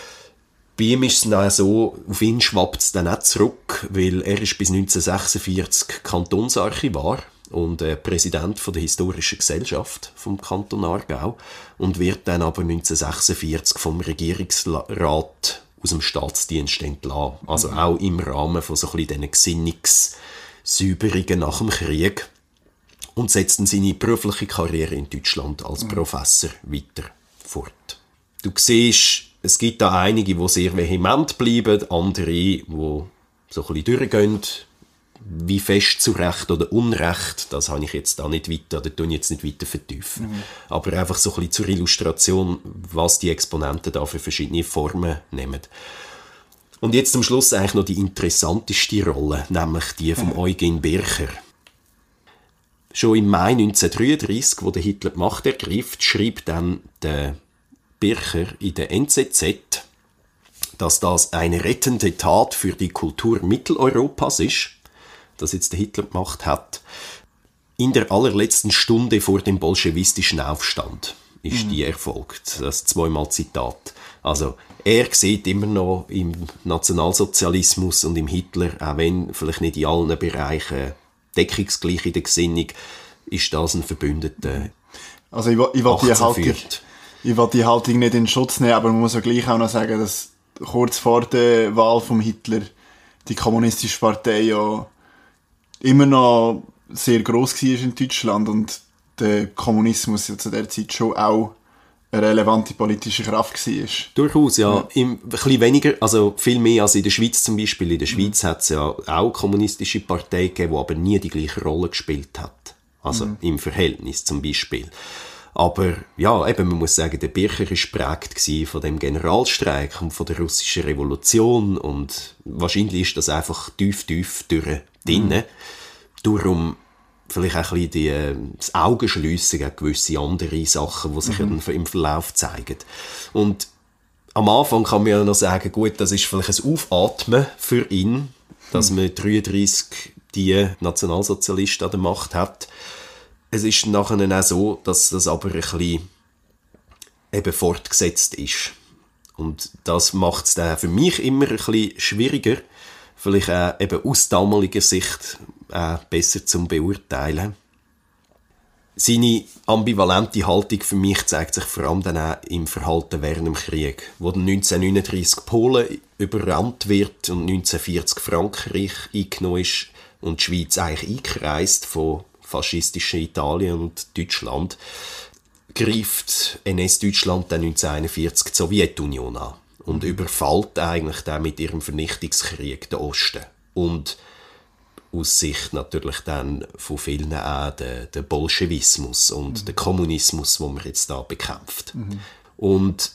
Bei ihm ist es dann auch so, auf ihn schwappt es dann auch zurück, weil er ist bis neunzehnhundertsechsundvierzig Kantonsarchivar und äh, Präsident von der Historischen Gesellschaft vom Kanton Aargau und wird dann aber neunzehnhundertsechsundvierzig vom Regierungsrat aus dem Staatsdienst entlassen. Also mhm. auch im Rahmen von so ein bisschen diesen Gesinnungssäuberungen nach dem Krieg und setzt dann seine berufliche Karriere in Deutschland als mhm. Professor weiter fort. Du siehst, es gibt da einige, die sehr vehement bleiben, andere, die so ein bisschen durchgehen. Wie fest zu Recht oder Unrecht, das habe ich jetzt da nicht weiter, oder tue ich jetzt nicht weiter vertiefen. Mhm. Aber einfach so ein bisschen zur Illustration, was die Exponenten da für verschiedene Formen nehmen. Und jetzt zum Schluss eigentlich noch die interessanteste Rolle, nämlich die von mhm. Eugen Bircher. Schon im Mai neunzehnhundertdreiunddreißig, wo der Hitler die Macht ergreift, schreibt dann der Bircher in der N Z Z, dass das eine rettende Tat für die Kultur Mitteleuropas ist, das jetzt der Hitler gemacht hat. In der allerletzten Stunde vor dem bolschewistischen Aufstand ist mhm. die erfolgt. Das zweimal Zitat. Also er sieht immer noch im Nationalsozialismus und im Hitler, auch wenn vielleicht nicht in allen Bereichen deckungsgleich in der Gesinnung, ist das ein Verbündeter. Also ich, ich will die Haltung, ich will die Haltung nicht in Schutz nehmen, aber man muss ja gleich auch noch sagen, dass kurz vor der Wahl von Hitler die Kommunistische Partei ja immer noch sehr gross war in Deutschland und der Kommunismus ja zu der Zeit schon auch eine relevante politische Kraft war. Durchaus, ja. ja. Im, ein bisschen weniger, also viel mehr als in der Schweiz zum Beispiel. In der Schweiz mhm. hat es ja auch kommunistische Partei gegeben, die aber nie die gleiche Rolle gespielt hat. Also mhm. im Verhältnis zum Beispiel. Aber ja, eben, man muss sagen, der Bircher war geprägt von dem Generalstreik und von der russischen Revolution und wahrscheinlich ist das einfach tief, tief durch drinnen. Mhm. Darum vielleicht auch ein bisschen die, das Augenschliessen gegen gewisse andere Sachen, die sich mhm. im Verlauf zeigen. Und am Anfang kann man ja noch sagen, gut, das ist vielleicht ein Aufatmen für ihn, dass mhm. man neunzehnhundertdreiunddreißig die Nationalsozialisten an der Macht hat. Es ist nachher auch so, dass das aber ein bisschen eben fortgesetzt ist. Und das macht es dann für mich immer ein bisschen schwieriger, vielleicht auch eben aus damaliger Sicht auch besser zum Beurteilen. Seine ambivalente Haltung für mich zeigt sich vor allem dann auch im Verhalten während dem Krieg, wo dann neunzehnhundertneununddreißig Polen überrannt wird und neunzehnhundertvierzig Frankreich eingenommen ist und die Schweiz eigentlich eingekreist von faschistischen Italien und Deutschland, greift N S-Deutschland dann neunzehnhunderteinundvierzig die Sowjetunion an und überfällt eigentlich dann mit ihrem Vernichtungskrieg den Osten. Und aus Sicht natürlich dann von vielen auch den, den Bolschewismus und mhm. den Kommunismus, den man jetzt da bekämpft. Mhm. Und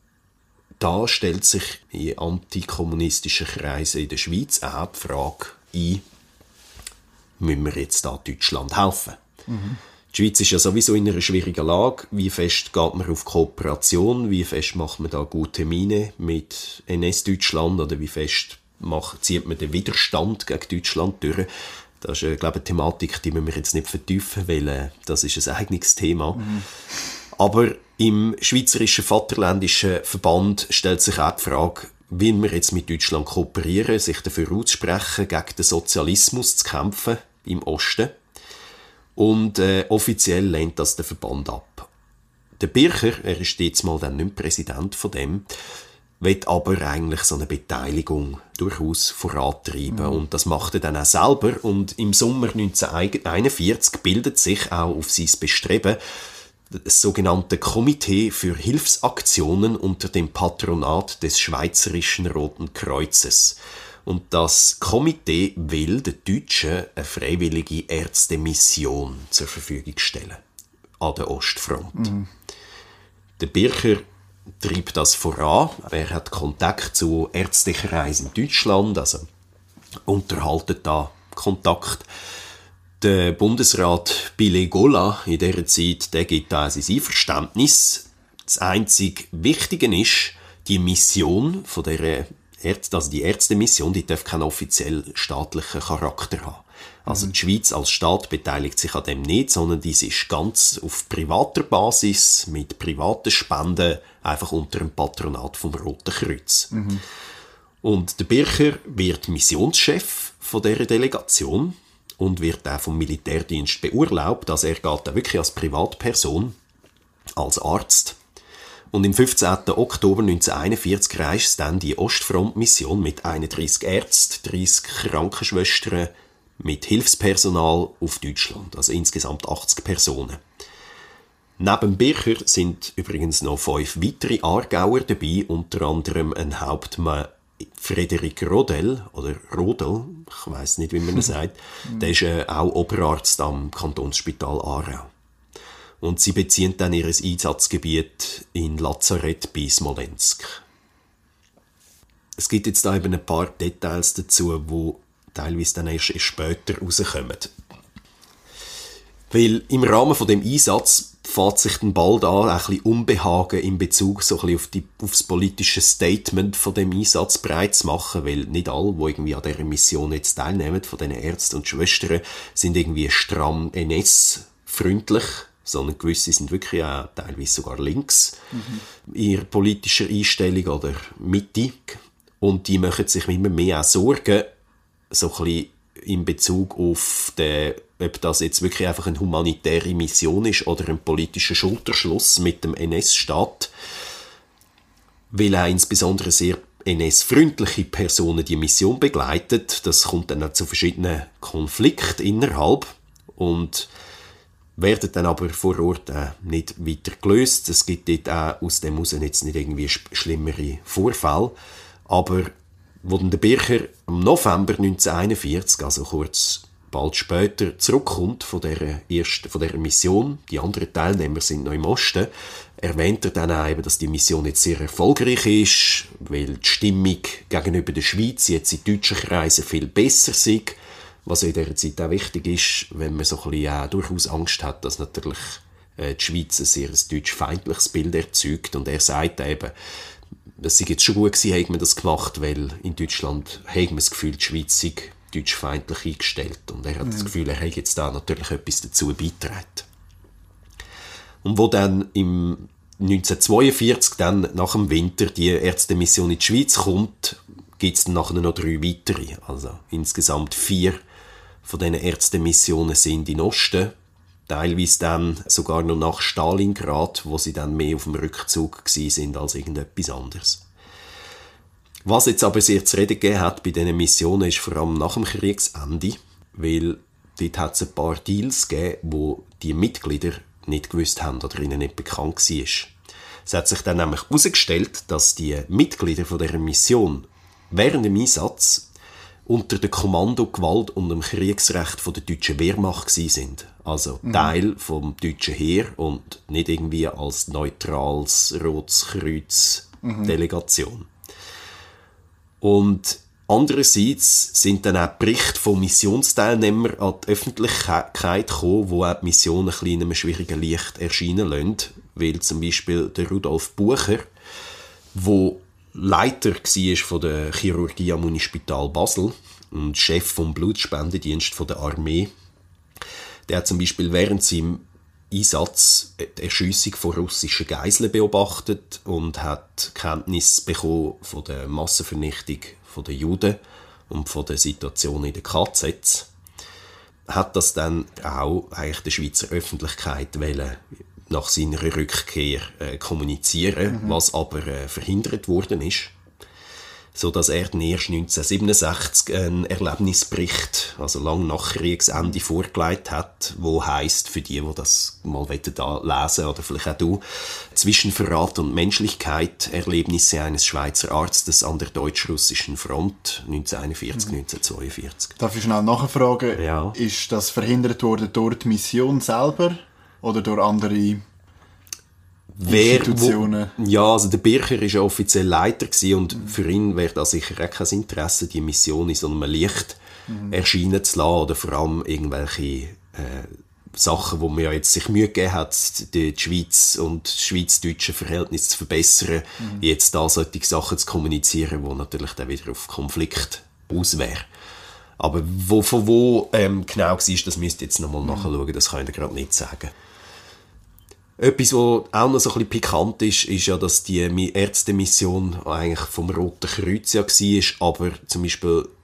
da stellt sich in antikommunistischen Kreisen in der Schweiz auch die Frage ein, müssen wir jetzt da Deutschland helfen? Mhm. Die Schweiz ist ja sowieso in einer schwierigen Lage. Wie fest geht man auf Kooperation? Wie fest macht man da gute Miene mit N S-Deutschland? Oder wie fest macht, zieht man den Widerstand gegen Deutschland durch? Das ist, äh, glaube ich, eine Thematik, die müssen wir jetzt nicht vertiefen, weil äh, das ist ein eigenes Thema. Mhm. Aber im Schweizerischen Vaterländischen Verband stellt sich auch die Frage, wie wir jetzt mit Deutschland kooperieren, sich dafür auszusprechen, gegen den Sozialismus zu kämpfen im Osten. Und äh, offiziell lehnt das der Verband ab. Der Bircher, er ist jetzt mal dann nicht mehr Präsident von dem, will aber eigentlich so eine Beteiligung durchaus vorantreiben. Mhm. Und das macht er dann auch selber. Und im Sommer neunzehnhunderteinundvierzig bildet sich auch auf sein Bestreben das sogenannte Komitee für Hilfsaktionen unter dem Patronat des Schweizerischen Roten Kreuzes. Und das Komitee will den Deutschen eine freiwillige Ärztemission zur Verfügung stellen an der Ostfront. Mhm. Der Bircher treibt das voran. Er hat Kontakt zu Ärztekreisen in Deutschland, also unterhaltet da Kontakt. Der Bundesrat Bilegola in dieser Zeit, der gibt da sein Einverständnis. Das einzige Wichtige ist, die Mission von der Ärzte, also die Ärztemission, die darf keinen offiziell staatlichen Charakter haben. Also mhm. die Schweiz als Staat beteiligt sich an dem nicht, sondern dies ist ganz auf privater Basis, mit privaten Spenden, einfach unter dem Patronat vom Roten Kreuz. Mhm. Und der Bircher wird Missionschef von dieser Delegation und wird auch vom Militärdienst beurlaubt. Also er geht da wirklich als Privatperson, als Arzt. Und im fünfzehnten Oktober neunzehnhunderteinundvierzig reist dann die Ostfront-Mission mit einunddreissig Ärzten, dreissig Krankenschwestern, mit Hilfspersonal auf Deutschland. Also insgesamt achtzig Personen. Neben Bircher sind übrigens noch fünf weitere Aargauer dabei, unter anderem ein Hauptmann Frederik Rodel, oder Rodel, ich weiss nicht, wie man das sagt. Der ist äh, auch Oberarzt am Kantonsspital Aarau. Und sie beziehen dann ihr Einsatzgebiet in Lazarett bei Smolensk. Es gibt jetzt da eben ein paar Details dazu, die teilweise dann erst später rauskommen. Weil im Rahmen von dem Einsatz fängt sich dann bald an, ein bisschen Unbehagen in Bezug so ein bisschen auf, die, auf das politische Statement von dem Einsatz breit zu machen, weil nicht alle, die irgendwie an dieser Mission jetzt teilnehmen, von diesen Ärzten und Schwestern, sind irgendwie stramm N S-freundlich, sondern gewisse sind wirklich auch teilweise sogar links mhm. in ihrer politischen Einstellung oder mittig. Und die machen sich immer mehr auch Sorgen, so ein bisschen in Bezug auf den, ob das jetzt wirklich einfach eine humanitäre Mission ist oder ein politischer Schulterschluss mit dem N S-Staat, weil auch insbesondere sehr N S-freundliche Personen die Mission begleitet. Das kommt dann auch zu verschiedenen Konflikten innerhalb und werden dann aber vor Ort auch nicht weiter gelöst. Es gibt dort auch aus dem heraus jetzt nicht irgendwie schlimmere Vorfälle, aber wo dann der Bircher im November neunzehnhunderteinundvierzig, also kurz bald später, zurückkommt von dieser, ersten, von dieser Mission, die anderen Teilnehmer sind noch im Osten, erwähnt er dann auch eben, dass die Mission jetzt sehr erfolgreich ist, weil die Stimmung gegenüber der Schweiz jetzt in deutschen Kreisen viel besser ist, was in dieser Zeit auch wichtig ist, wenn man so ein bisschen auch durchaus Angst hat, dass natürlich die Schweiz ein sehr deutschfeindliches Bild erzeugt. Und er sagt eben, es sei jetzt schon gut gewesen, hätte man das gemacht, weil in Deutschland hat man das Gefühl, die Schweiz sei deutschfeindlich eingestellt. Und er hat mhm. das Gefühl, er hat jetzt da natürlich etwas dazu beigetragen. Und wo dann im neunzehnhundertzweiundvierzig, dann nach dem Winter, die Ärztemission in die Schweiz kommt, gibt es dann nachher noch drei weitere. Also insgesamt vier von diesen Ärztemissionen sind in Osten. Teilweise dann sogar noch nach Stalingrad, wo sie dann mehr auf dem Rückzug gsi sind als irgendetwas anderes. Was jetzt aber sehr zu reden gegeben hat bei diesen Missionen, ist vor allem nach dem Kriegsende, weil dort hat es ein paar Deals gegeben, wo die Mitglieder nicht gewusst haben oder ihnen nicht bekannt war. Es hat sich dann nämlich herausgestellt, dass die Mitglieder von dieser Mission während dem Einsatz unter dem Kommandogewalt und dem Kriegsrecht von der deutschen Wehrmacht sind. Also mhm. Teil vom deutschen Heer und nicht irgendwie als neutrales Rotes Kreuz-Delegation. Mhm. Und andererseits sind dann auch Berichte von Missionsteilnehmern an die Öffentlichkeit gekommen, wo auch die Mission ein bisschen in einem schwierigen Licht erscheinen lassen, weil zum Beispiel der Rudolf Bucher, wo Leiter war von der Chirurgie am Unispital Basel und Chef vom Blutspendedienst von der Armee. Der hat zum Beispiel während seinem Einsatz die Erschiessung von russischen Geiseln beobachtet und hat Kenntnis bekommen von der Massenvernichtung der Juden und von der Situation in den K Z. Hat das dann auch eigentlich der Schweizer Öffentlichkeit wollen, nach seiner Rückkehr äh, kommunizieren, mhm. was aber äh, verhindert worden ist, so dass er dann erst neunzehnhundertsiebenundsechzig einen Erlebnisbericht, also lang nach Kriegsende, vorgelegt hat, wo heisst, für die, die das mal da lesen oder vielleicht auch du, Zwischenverrat und Menschlichkeit, Erlebnisse eines Schweizer Arztes an der deutsch-russischen Front, neunzehnhunderteinundvierzig, mhm. neunzehnhundertzweiundvierzig. Darf ich schnell nachfragen, ja. Ist das verhindert worden durch die Mission selber? Oder durch andere Institutionen? Wer, wo, ja, also der Bircher war ja offiziell Leiter und mhm. für ihn wäre das sicher auch kein Interesse, die Mission in so einem Licht mhm. erscheinen zu lassen oder vor allem irgendwelche äh, Sachen, wo man ja jetzt sich Mühe gegeben hat, die Schweiz und das schweiz-deutsche Verhältnis zu verbessern, mhm. jetzt da solche Sachen zu kommunizieren, die natürlich dann wieder auf Konflikt aus wäre. Aber wo, von wo ähm, genau war, das müsst ihr jetzt nochmal mhm. nachschauen, das kann ich gerade nicht sagen. Etwas, was auch noch so ein bisschen pikant ist, ist ja, dass die Ärztemission eigentlich vom Roten Kreuz ja war, aber zum Beispiel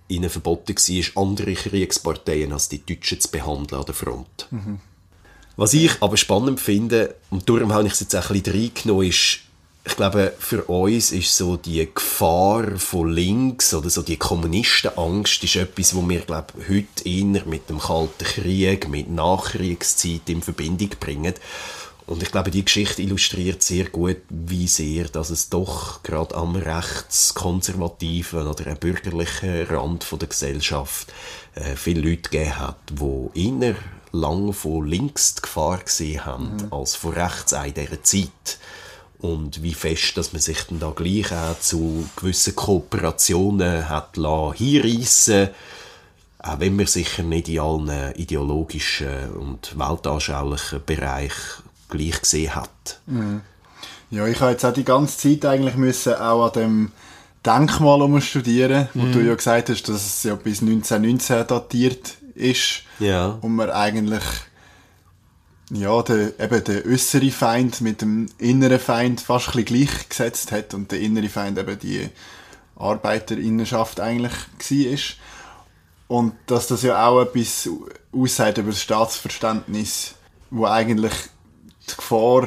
ihnen verboten war, andere Kriegsparteien als die Deutschen zu behandeln an der Front. Mhm. Was ich aber spannend finde, und darum habe ich es jetzt auch ein bisschen reingenommen, ist, ich glaube, für uns ist so die Gefahr von links oder so die Kommunistenangst ist etwas, was wir, glaube ich, heute eher mit dem Kalten Krieg, mit Nachkriegszeit in Verbindung bringen. Und ich glaube, die Geschichte illustriert sehr gut, wie sehr, dass es doch gerade am rechtskonservativen oder am bürgerlichen Rand von der Gesellschaft äh, viele Leute gegeben hat, die eher lang von links die Gefahr gesehen haben, mhm. als von rechts in dieser Zeit. Und wie fest, dass man sich dann da gleich auch zu gewissen Kooperationen hat hinreissen, auch wenn man sicher nicht in allen ideologischen und weltanschaulichen Bereichen gleich gesehen hat. Mhm. Ja, ich habe jetzt auch die ganze Zeit eigentlich müssen auch an dem Denkmal studieren, wo mhm. du ja gesagt hast, dass es ja bis neunzehnhundertneunzehn datiert ist. Ja. Und man eigentlich ja, der, eben der äußere Feind mit dem inneren Feind fast ein bisschen gleichgesetzt hat und der innere Feind eben die Arbeiterinnenschaft eigentlich war. Und dass das ja auch etwas aussagt über das Staatsverständnis, wo eigentlich die Gefahr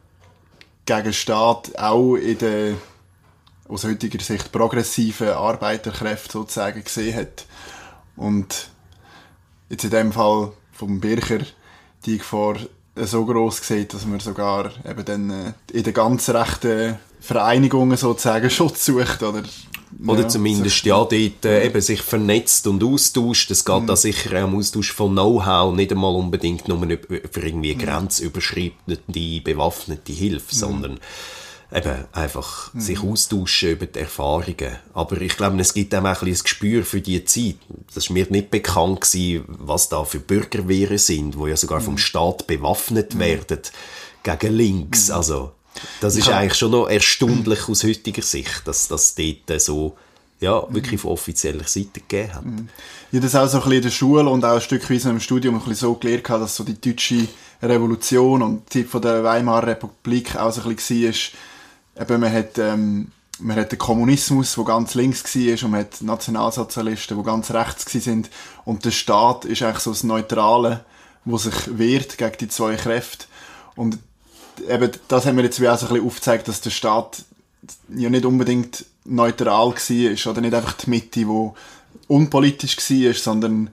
gegen den Staat auch in der aus heutiger Sicht progressiven Arbeiterkräfte sozusagen gesehen hat. Und jetzt in dem Fall vom Bircher die Gefahr so gross sieht, dass man sogar eben dann äh, in den ganz rechten Vereinigungen sozusagen Schutz sucht. Oder, oder ja, zumindest sich, ja, dort äh, eben sich vernetzt und austauscht. Es geht mhm. da sicher auch um Austausch von Know-how, nicht einmal unbedingt nur für irgendwie grenzüberschreitende, bewaffnete Hilfe, mhm. sondern eben einfach mhm. sich austauschen über die Erfahrungen. Aber ich glaube, es gibt auch ein bisschen ein Gespür für die Zeit. Das war mir nicht bekannt gewesen, was da für Bürgerwehren sind, die ja sogar mhm. vom Staat bewaffnet mhm. werden gegen links. Mhm. Also, das ist ja. eigentlich schon noch erstaunlich aus heutiger Sicht, dass das dort so ja, wirklich von offizieller Seite gegeben hat. Mhm. Ich habe das auch so ein bisschen in der Schule und auch ein Stückweise im Studium ein bisschen so gelernt, dass so die deutsche Revolution und die Zeit von der Weimarer Republik auch so ein bisschen war. Eben, man hat, ähm, man hat den Kommunismus, der ganz links war, und man hat Nationalsozialisten, die ganz rechts waren. Und der Staat ist eigentlich so das Neutrale, das sich wehrt gegen die zwei Kräfte. Und eben, das haben wir jetzt wie auch so ein bisschen aufgezeigt, dass der Staat ja nicht unbedingt neutral war, oder nicht einfach die Mitte, die unpolitisch war, sondern,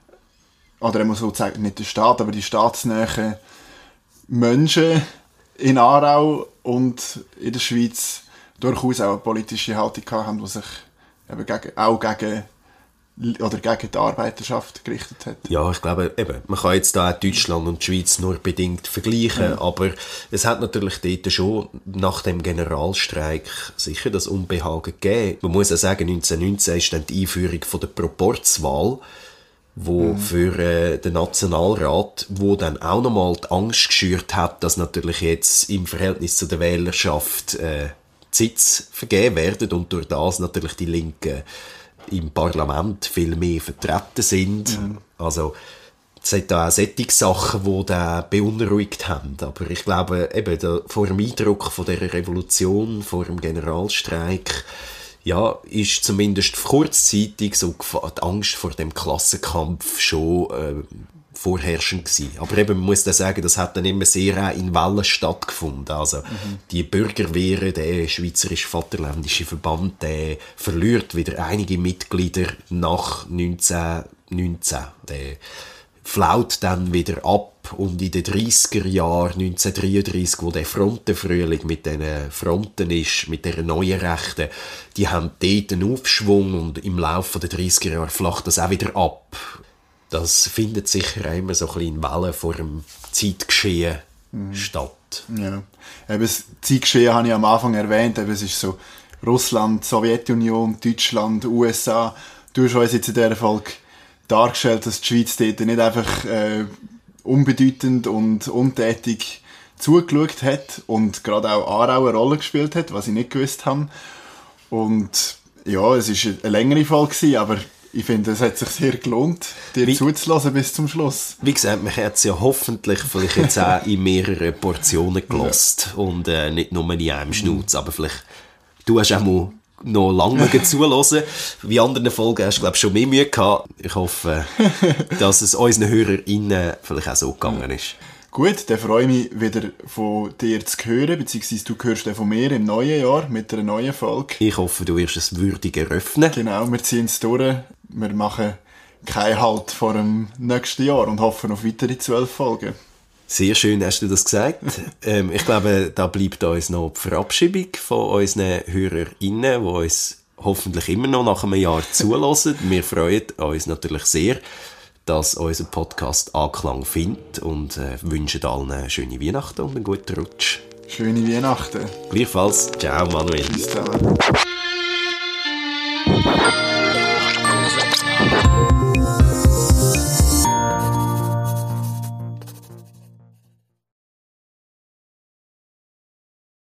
oder man so sagt, nicht der Staat, aber die staatsnähen Menschen in Aarau und in der Schweiz durchaus auch eine politische Haltung haben, die sich eben gegen, auch gegen, oder gegen die Arbeiterschaft gerichtet hat. Ja, ich glaube, eben, man kann jetzt da Deutschland und die Schweiz nur bedingt vergleichen, mhm. aber es hat natürlich dort schon nach dem Generalstreik sicher das Unbehagen gegeben. Man muss ja sagen, neunzehnhundertneunzehn ist dann die Einführung von der Proporzwahl, wo mhm. für äh, den Nationalrat, wo dann auch nochmal die Angst geschürt hat, dass natürlich jetzt im Verhältnis zu der Wählerschaft äh, die Sitze vergeben werden und durch das natürlich die Linken im Parlament viel mehr vertreten sind. Mhm. Also es hat da auch solche Sachen, die da beunruhigt haben. Aber ich glaube, eben da, vor dem Eindruck von dieser Revolution, vor dem Generalstreik, ja, ist zumindest kurzzeitig so die Angst vor dem Klassenkampf schon äh, vorherrschend gewesen. Aber eben, man muss da sagen, das hat dann immer sehr auch in Wellen stattgefunden. Also, mhm. die Bürgerwehren, der Schweizerische Vaterländische Verband, der verliert wieder einige Mitglieder nach neunzehnhundertneunzehn. Der flaut dann wieder ab und in den dreissiger Jahren, neunzehnhundertdreiunddreissig, wo der Frontenfrühling mit diesen Fronten ist, mit dieser neuen Rechten, die haben dort einen Aufschwung und im Laufe der dreissiger Jahre flacht das auch wieder ab. Das findet sicher auch immer so ein bisschen in Wellen vor dem Zeitgeschehen mhm. statt. Ja. Eben das Zeitgeschehen habe ich am Anfang erwähnt, eben es ist so Russland, Sowjetunion, Deutschland, U S A. Du hast uns jetzt in dieser Folge dargestellt, dass die Schweiz dort nicht einfach äh, unbedeutend und untätig zugeschaut hat und gerade auch Aarau eine Rolle gespielt hat, was ich nicht gewusst habe. Und ja, es war eine längere Folge, aber ich finde, es hat sich sehr gelohnt, dir wie, zuzulassen bis zum Schluss. Wie gesagt, man hat es ja hoffentlich vielleicht jetzt auch in mehreren Portionen gelost ja. und äh, nicht nur in einem Schnauz, aber vielleicht du hast auch mal noch lange zuhören. Wie anderen Folgen hast du, glaube ich, schon mehr Mühe gehabt. Ich hoffe, dass es unseren HörerInnen vielleicht auch so gegangen ist. Gut, dann freue ich mich wieder von dir zu hören, beziehungsweise du hörst dann von mir im neuen Jahr mit einer neuen Folge. Ich hoffe, du wirst es würdig eröffnen. Genau, wir ziehen es durch. Wir machen keinen Halt vor dem nächsten Jahr und hoffen auf weitere zwölf Folgen. Sehr schön hast du das gesagt. ähm, ich glaube, da bleibt uns noch die Verabschiedung von unseren HörerInnen, die uns hoffentlich immer noch nach einem Jahr zuhören. Wir freuen uns natürlich sehr, dass unser Podcast Anklang findet und äh, wünschen allen eine schöne Weihnachten und einen guten Rutsch. Schöne Weihnachten. Gleichfalls. Ciao, Manuel. Bis dann.